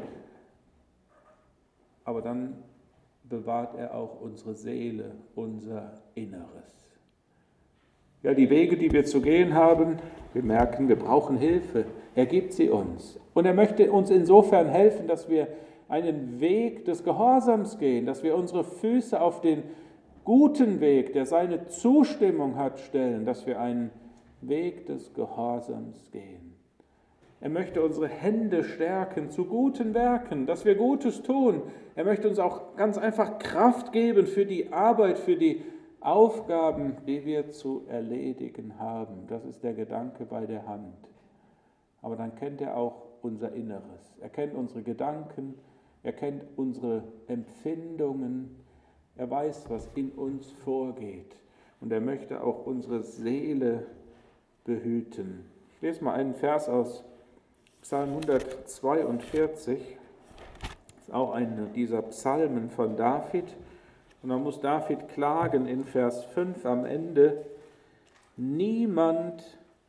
Aber dann bewahrt er auch unsere Seele, unser Inneres. Ja, die Wege, die wir zu gehen haben, wir merken, wir brauchen Hilfe. Er gibt sie uns. Und er möchte uns insofern helfen, dass wir einen Weg des Gehorsams gehen, dass wir unsere Füße auf den guten Weg, der seine Zustimmung hat, stellen, dass wir einen Weg des Gehorsams gehen. Er möchte unsere Hände stärken zu guten Werken, dass wir Gutes tun. Er möchte uns auch ganz einfach Kraft geben für die Arbeit, für die Aufgaben, die wir zu erledigen haben. Das ist der Gedanke bei der Hand. Aber dann kennt er auch unser Inneres. Er kennt unsere Gedanken, er kennt unsere Empfindungen. Er weiß, was in uns vorgeht. Und er möchte auch unsere Seele behüten. Ich lese mal einen Vers aus Psalm hundertzweiundvierzig. Das ist auch einer dieser Psalmen von David. Und da muss David klagen in Vers fünf am Ende: Niemand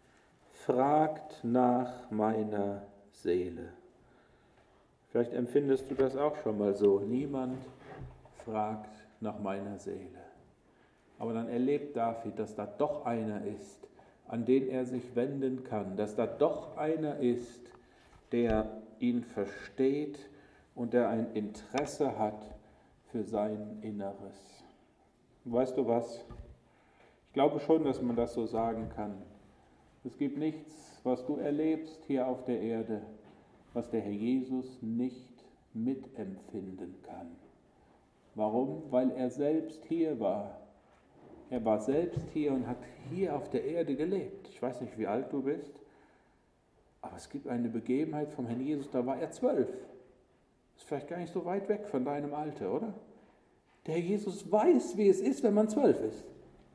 fragt nach meiner Seele. Vielleicht empfindest du das auch schon mal so. Niemand fragt nach meiner Seele. Aber dann erlebt David, dass da doch einer ist, an den er sich wenden kann, dass da doch einer ist, der ihn versteht und der ein Interesse hat für sein Inneres. Und weißt du was? Ich glaube schon, dass man das so sagen kann. Es gibt nichts, was du erlebst hier auf der Erde, was der Herr Jesus nicht mitempfinden kann. Warum? Weil er selbst hier war. Er war selbst hier und hat hier auf der Erde gelebt. Ich weiß nicht, wie alt du bist, aber es gibt eine Begebenheit vom Herrn Jesus, da war er zwölf. Ist vielleicht gar nicht so weit weg von deinem Alter, oder? Der Herr Jesus weiß, wie es ist, wenn man zwölf ist.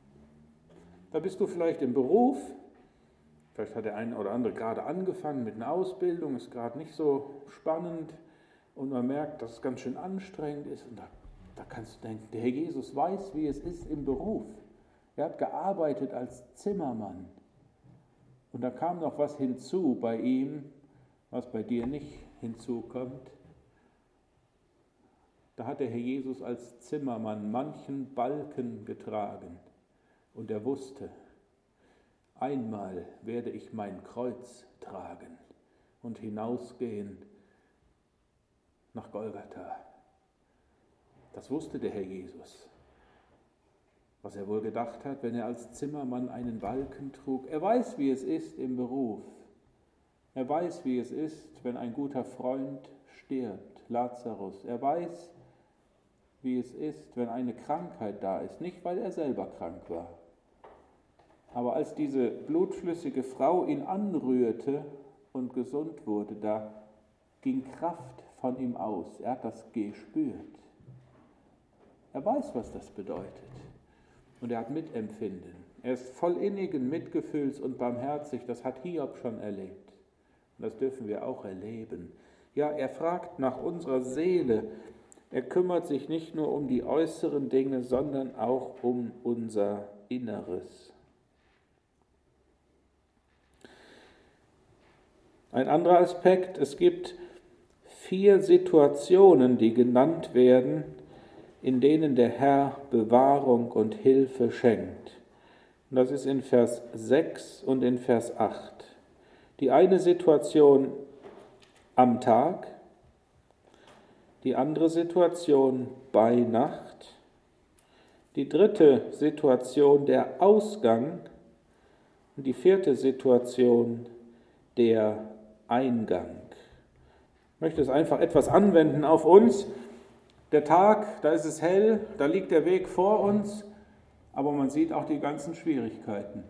Da bist du vielleicht im Beruf, vielleicht hat der eine oder andere gerade angefangen mit einer Ausbildung, ist gerade nicht so spannend und man merkt, dass es ganz schön anstrengend ist. Und da, da kannst du denken, der Herr Jesus weiß, wie es ist im Beruf. Er hat gearbeitet als Zimmermann. Und da kam noch was hinzu bei ihm, was bei dir nicht hinzukommt. Da hat der Herr Jesus als Zimmermann manchen Balken getragen. Und er wusste, einmal werde ich mein Kreuz tragen und hinausgehen nach Golgatha. Das wusste der Herr Jesus. Was er wohl gedacht hat, wenn er als Zimmermann einen Balken trug. Er weiß, wie es ist im Beruf. Er weiß, wie es ist, wenn ein guter Freund stirbt, Lazarus. Er weiß, wie es ist, wenn eine Krankheit da ist. Nicht, weil er selber krank war. Aber als diese blutflüssige Frau ihn anrührte und gesund wurde, da ging Kraft von ihm aus. Er hat das gespürt. Er weiß, was das bedeutet. Und er hat Mitempfinden. Er ist voll innigen Mitgefühls und barmherzig. Das hat Hiob schon erlebt. Und das dürfen wir auch erleben. Ja, er fragt nach unserer Seele. Er kümmert sich nicht nur um die äußeren Dinge, sondern auch um unser Inneres. Ein anderer Aspekt, es gibt vier Situationen, die genannt werden, in denen der Herr Bewahrung und Hilfe schenkt. Und das ist in Vers sechs und in Vers acht. Die eine Situation am Tag, die andere Situation bei Nacht, die dritte Situation der Ausgang und die vierte Situation der Eingang. Ich möchte es einfach etwas anwenden auf uns. Der Tag, da ist es hell, da liegt der Weg vor uns, aber man sieht auch die ganzen Schwierigkeiten.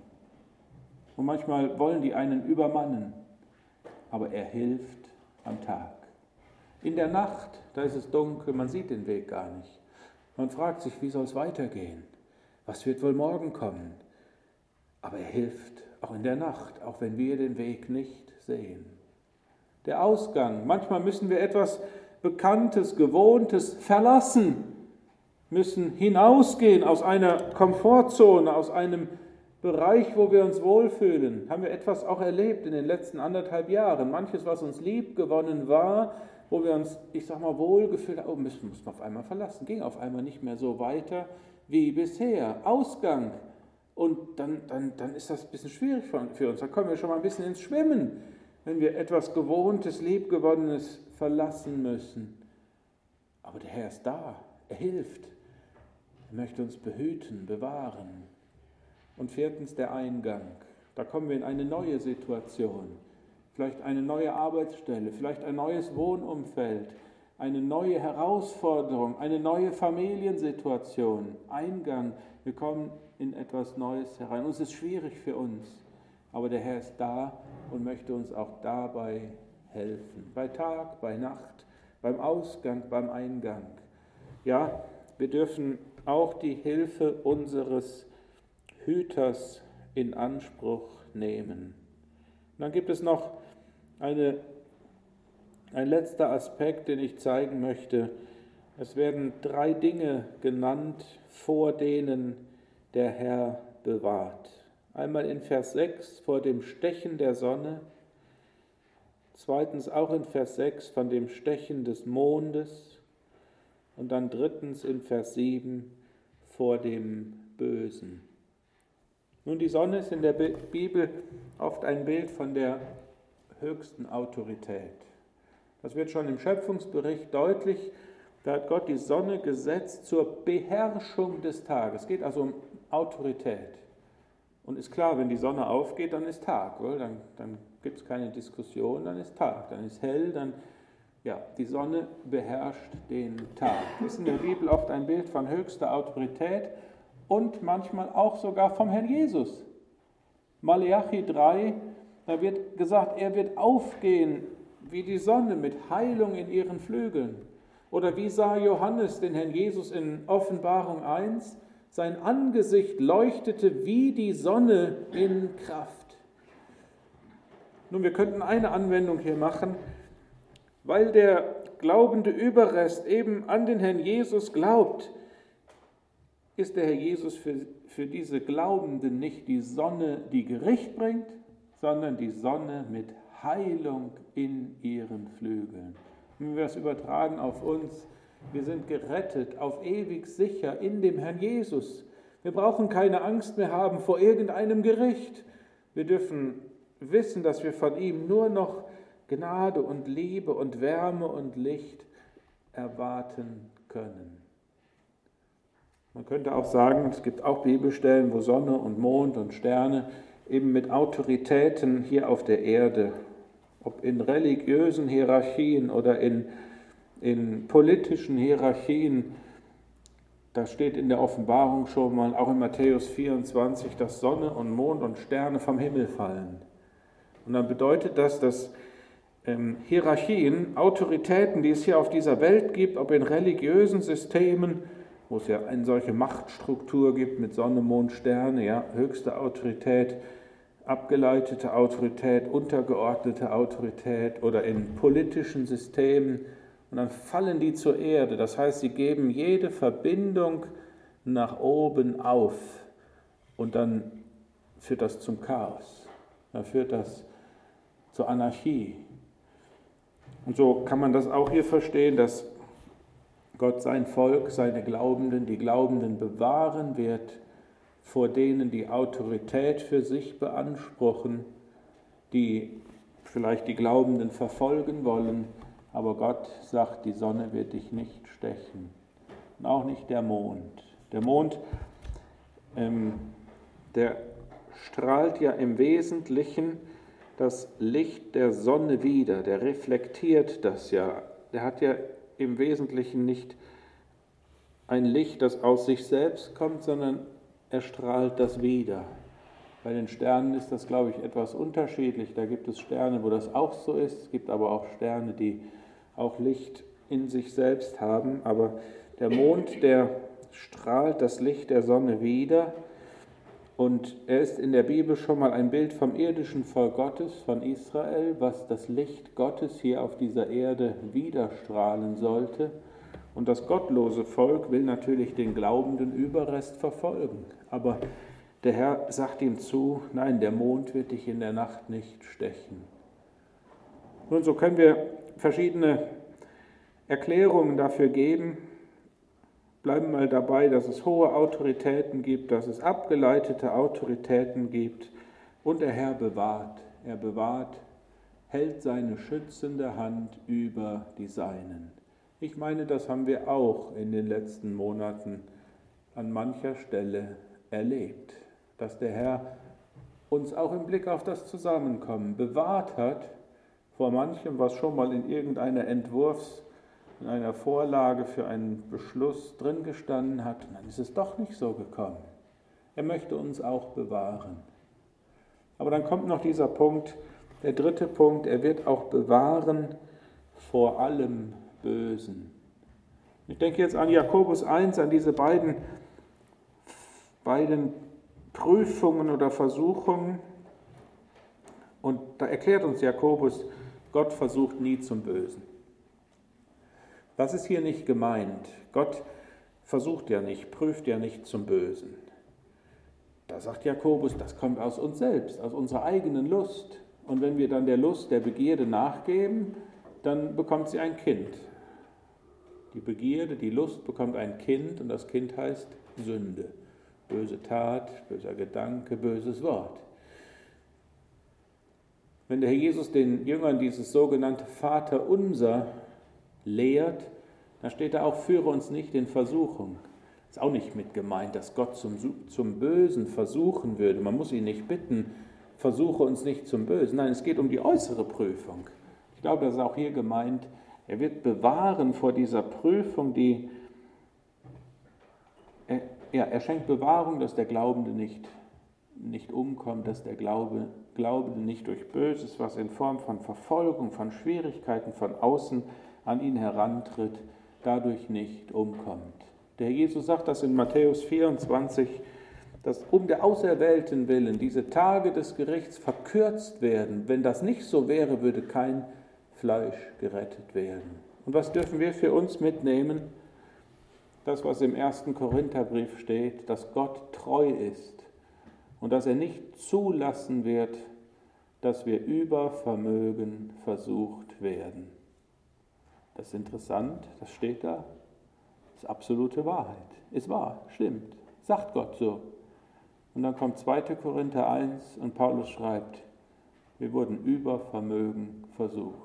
Und manchmal wollen die einen übermannen, aber er hilft am Tag. In der Nacht, da ist es dunkel, man sieht den Weg gar nicht. Man fragt sich, wie soll es weitergehen? Was wird wohl morgen kommen? Aber er hilft auch in der Nacht, auch wenn wir den Weg nicht sehen. Der Ausgang, manchmal müssen wir etwas Bekanntes, Gewohntes verlassen, müssen hinausgehen aus einer Komfortzone, aus einem Bereich, wo wir uns wohlfühlen. Haben wir etwas auch erlebt in den letzten anderthalb Jahren. Manches, was uns lieb gewonnen war, wo wir uns, ich sag mal, wohlgefühlt haben, oh, müssen wir uns auf einmal verlassen, ging auf einmal nicht mehr so weiter wie bisher. Ausgang. Und dann, dann, dann ist das ein bisschen schwierig für uns. Da kommen wir schon mal ein bisschen ins Schwimmen, wenn wir etwas Gewohntes, Liebgewonnenes verlassen müssen. Aber der Herr ist da, er hilft. Er möchte uns behüten, bewahren. Und viertens der Eingang. Da kommen wir in eine neue Situation. Vielleicht eine neue Arbeitsstelle, vielleicht ein neues Wohnumfeld, eine neue Herausforderung, eine neue Familiensituation. Eingang, wir kommen in etwas Neues herein. Und es ist schwierig für uns, aber der Herr ist da und möchte uns auch dabei helfen. Bei Tag, bei Nacht, beim Ausgang, beim Eingang. Ja, wir dürfen auch die Hilfe unseres Hüters in Anspruch nehmen. Und dann gibt es noch eine, ein letzter Aspekt, den ich zeigen möchte. Es werden drei Dinge genannt, vor denen der Herr bewahrt. Einmal in Vers sechs vor dem Stechen der Sonne, zweitens auch in Vers sechs von dem Stechen des Mondes und dann drittens in Vers sieben vor dem Bösen. Nun, die Sonne ist in der Bibel oft ein Bild von der höchsten Autorität. Das wird schon im Schöpfungsbericht deutlich. Da hat Gott die Sonne gesetzt zur Beherrschung des Tages. Es geht also um Autorität. Und ist klar, wenn die Sonne aufgeht, dann ist Tag. Oder? Dann, dann gibt es keine Diskussion, dann ist Tag. Dann ist hell, dann, ja, die Sonne beherrscht den Tag. Das ist in der Bibel oft ein Bild von höchster Autorität und manchmal auch sogar vom Herrn Jesus. Maleachi drei, da wird gesagt, er wird aufgehen wie die Sonne mit Heilung in ihren Flügeln. Oder wie sah Johannes den Herrn Jesus in Offenbarung eins? Sein Angesicht leuchtete wie die Sonne in Kraft. Nun, wir könnten eine Anwendung hier machen, weil der glaubende Überrest eben an den Herrn Jesus glaubt, ist der Herr Jesus für, für diese Glaubenden nicht die Sonne, die Gericht bringt, sondern die Sonne mit Heilung in ihren Flügeln. Wenn wir das übertragen auf uns, wir sind gerettet, auf ewig sicher in dem Herrn Jesus. Wir brauchen keine Angst mehr haben vor irgendeinem Gericht. Wir dürfen wissen, dass wir von ihm nur noch Gnade und Liebe und Wärme und Licht erwarten können. Man könnte auch sagen, es gibt auch Bibelstellen, wo Sonne und Mond und Sterne eben mit Autoritäten hier auf der Erde, ob in religiösen Hierarchien oder in, in politischen Hierarchien, da steht in der Offenbarung schon mal, auch in Matthäus vierundzwanzig, dass Sonne und Mond und Sterne vom Himmel fallen. Und dann bedeutet das, dass ähm, Hierarchien, Autoritäten, die es hier auf dieser Welt gibt, ob in religiösen Systemen, wo es ja eine solche Machtstruktur gibt mit Sonne, Mond, Sterne, ja, höchste Autorität, abgeleitete Autorität, untergeordnete Autorität oder in politischen Systemen, und dann fallen die zur Erde. Das heißt, sie geben jede Verbindung nach oben auf und dann führt das zum Chaos, dann führt das zur Anarchie. Und so kann man das auch hier verstehen, dass Gott sein Volk, seine Glaubenden, die Glaubenden bewahren wird vor denen, die Autorität für sich beanspruchen, die vielleicht die Glaubenden verfolgen wollen, aber Gott sagt, die Sonne wird dich nicht stechen und auch nicht der Mond. Der Mond, ähm, der strahlt ja im Wesentlichen das Licht der Sonne wider, der reflektiert das ja. Der hat ja im Wesentlichen nicht ein Licht, das aus sich selbst kommt, sondern er strahlt das wider. Bei den Sternen ist das, glaube ich, etwas unterschiedlich. Da gibt es Sterne, wo das auch so ist. Es gibt aber auch Sterne, die auch Licht in sich selbst haben. Aber der Mond, der strahlt das Licht der Sonne wider. Und er ist in der Bibel schon mal ein Bild vom irdischen Volk Gottes, von Israel, was das Licht Gottes hier auf dieser Erde widerstrahlen sollte. Und das gottlose Volk will natürlich den glaubenden Überrest verfolgen. Aber der Herr sagt ihm zu, nein, der Mond wird dich in der Nacht nicht stechen. Nun, so können wir verschiedene Erklärungen dafür geben. Bleiben mal dabei, dass es hohe Autoritäten gibt, dass es abgeleitete Autoritäten gibt und der Herr bewahrt. Er bewahrt, hält seine schützende Hand über die Seinen. Ich meine, das haben wir auch in den letzten Monaten an mancher Stelle erlebt, dass der Herr uns auch im Blick auf das Zusammenkommen bewahrt hat vor manchem, was schon mal in irgendeiner Entwurfs- in einer Vorlage für einen Beschluss drin gestanden hat, und dann ist es doch nicht so gekommen. Er möchte uns auch bewahren. Aber dann kommt noch dieser Punkt, der dritte Punkt, er wird auch bewahren vor allem Bösen. Ich denke jetzt an Jakobus eins, an diese beiden, beiden Prüfungen oder Versuchungen. Und da erklärt uns Jakobus, Gott versucht nie zum Bösen. Das ist hier nicht gemeint. Gott versucht ja nicht, prüft ja nicht zum Bösen. Da sagt Jakobus, das kommt aus uns selbst, aus unserer eigenen Lust. Und wenn wir dann der Lust, der Begierde nachgeben, dann bekommt sie ein Kind. Die Begierde, die Lust bekommt ein Kind und das Kind heißt Sünde. Böse Tat, böser Gedanke, böses Wort. Wenn der Herr Jesus den Jüngern dieses sogenannte Vaterunser lehrt, dann steht da auch, führe uns nicht in Versuchung. Ist auch nicht mit gemeint, dass Gott zum, zum Bösen versuchen würde. Man muss ihn nicht bitten, versuche uns nicht zum Bösen. Nein, es geht um die äußere Prüfung. Ich glaube, das ist auch hier gemeint, er wird bewahren vor dieser Prüfung, die, er, ja, er schenkt Bewahrung, dass der Glaubende nicht, nicht umkommt, dass der Glaube, Glaubende nicht durch Böses, was in Form von Verfolgung, von Schwierigkeiten von außen an ihn herantritt, dadurch nicht umkommt. Der Herr Jesus sagt das in Matthäus vierundzwanzig, dass um der Auserwählten willen diese Tage des Gerichts verkürzt werden. Wenn das nicht so wäre, würde kein Fleisch gerettet werden. Und was dürfen wir für uns mitnehmen? Das, was im ersten Korintherbrief steht, dass Gott treu ist und dass er nicht zulassen wird, dass wir über Vermögen versucht werden. Das ist interessant, das steht da. Das ist absolute Wahrheit. Ist wahr, stimmt. Sagt Gott so. Und dann kommt zweiter Korinther eins und Paulus schreibt, wir wurden über Vermögen versucht.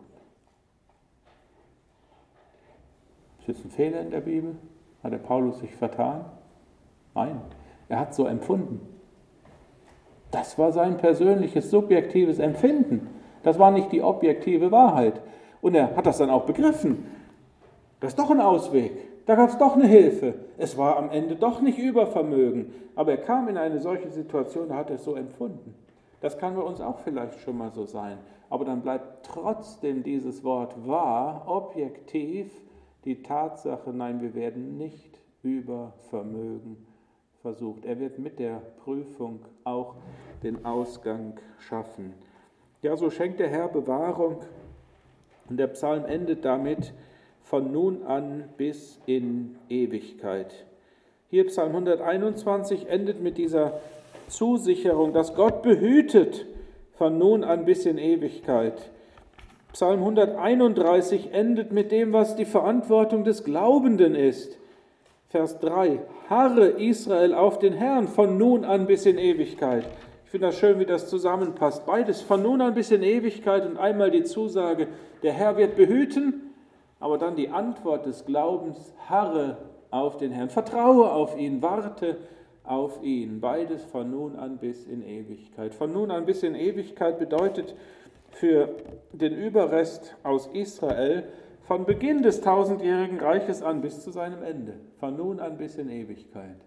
Ist das ein Fehler in der Bibel? Hat der Paulus sich vertan? Nein, er hat so empfunden. Das war sein persönliches, subjektives Empfinden. Das war nicht die objektive Wahrheit. Und er hat das dann auch begriffen. Das ist doch ein Ausweg. Da gab es doch eine Hilfe. Es war am Ende doch nicht Übervermögen. Aber er kam in eine solche Situation, da hat er es so empfunden. Das kann bei uns auch vielleicht schon mal so sein. Aber dann bleibt trotzdem dieses Wort wahr, objektiv, die Tatsache, nein, wir werden nicht über Vermögen versucht. Er wird mit der Prüfung auch den Ausgang schaffen. Ja, so schenkt der Herr Bewahrung. Und der Psalm endet damit, von nun an bis in Ewigkeit. Hier Psalm hunderteinundzwanzig endet mit dieser Zusicherung, dass Gott behütet von nun an bis in Ewigkeit. Psalm hunderteinunddreißig endet mit dem, was die Verantwortung des Glaubenden ist. Vers drei, harre Israel auf den Herrn von nun an bis in Ewigkeit. Ich finde das schön, wie das zusammenpasst. Beides von nun an bis in Ewigkeit und einmal die Zusage, der Herr wird behüten, aber dann die Antwort des Glaubens, harre auf den Herrn, vertraue auf ihn, warte auf ihn. Beides von nun an bis in Ewigkeit. Von nun an bis in Ewigkeit bedeutet für den Überrest aus Israel von Beginn des tausendjährigen Reiches an bis zu seinem Ende. Von nun an bis in Ewigkeit.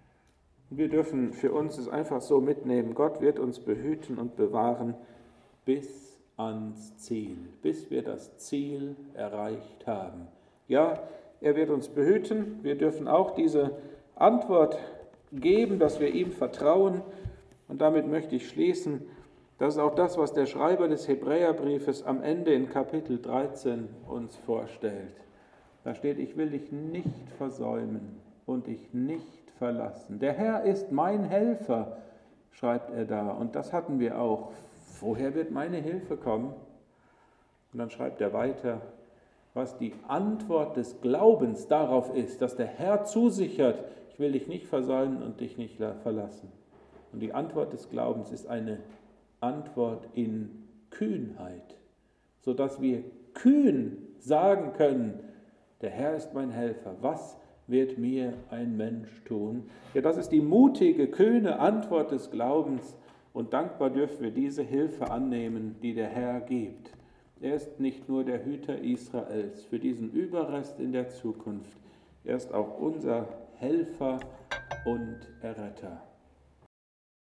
Wir dürfen für uns es einfach so mitnehmen. Gott wird uns behüten und bewahren bis ans Ziel, bis wir das Ziel erreicht haben. Ja, er wird uns behüten. Wir dürfen auch diese Antwort geben, dass wir ihm vertrauen. Und damit möchte ich schließen. Das ist auch das, was der Schreiber des Hebräerbriefes am Ende in Kapitel dreizehn uns vorstellt. Da steht, ich will dich nicht versäumen und dich nicht verlassen. Der Herr ist mein Helfer, schreibt er da. Und das hatten wir auch. Woher wird meine Hilfe kommen? Und dann schreibt er weiter, was die Antwort des Glaubens darauf ist, dass der Herr zusichert, ich will dich nicht versäumen und dich nicht verlassen. Und die Antwort des Glaubens ist eine Antwort in Kühnheit, sodass wir kühn sagen können, der Herr ist mein Helfer. Was wird mir ein Mensch tun? Ja, das ist die mutige, kühne Antwort des Glaubens. Und dankbar dürfen wir diese Hilfe annehmen, die der Herr gibt. Er ist nicht nur der Hüter Israels für diesen Überrest in der Zukunft. Er ist auch unser Helfer und Erretter.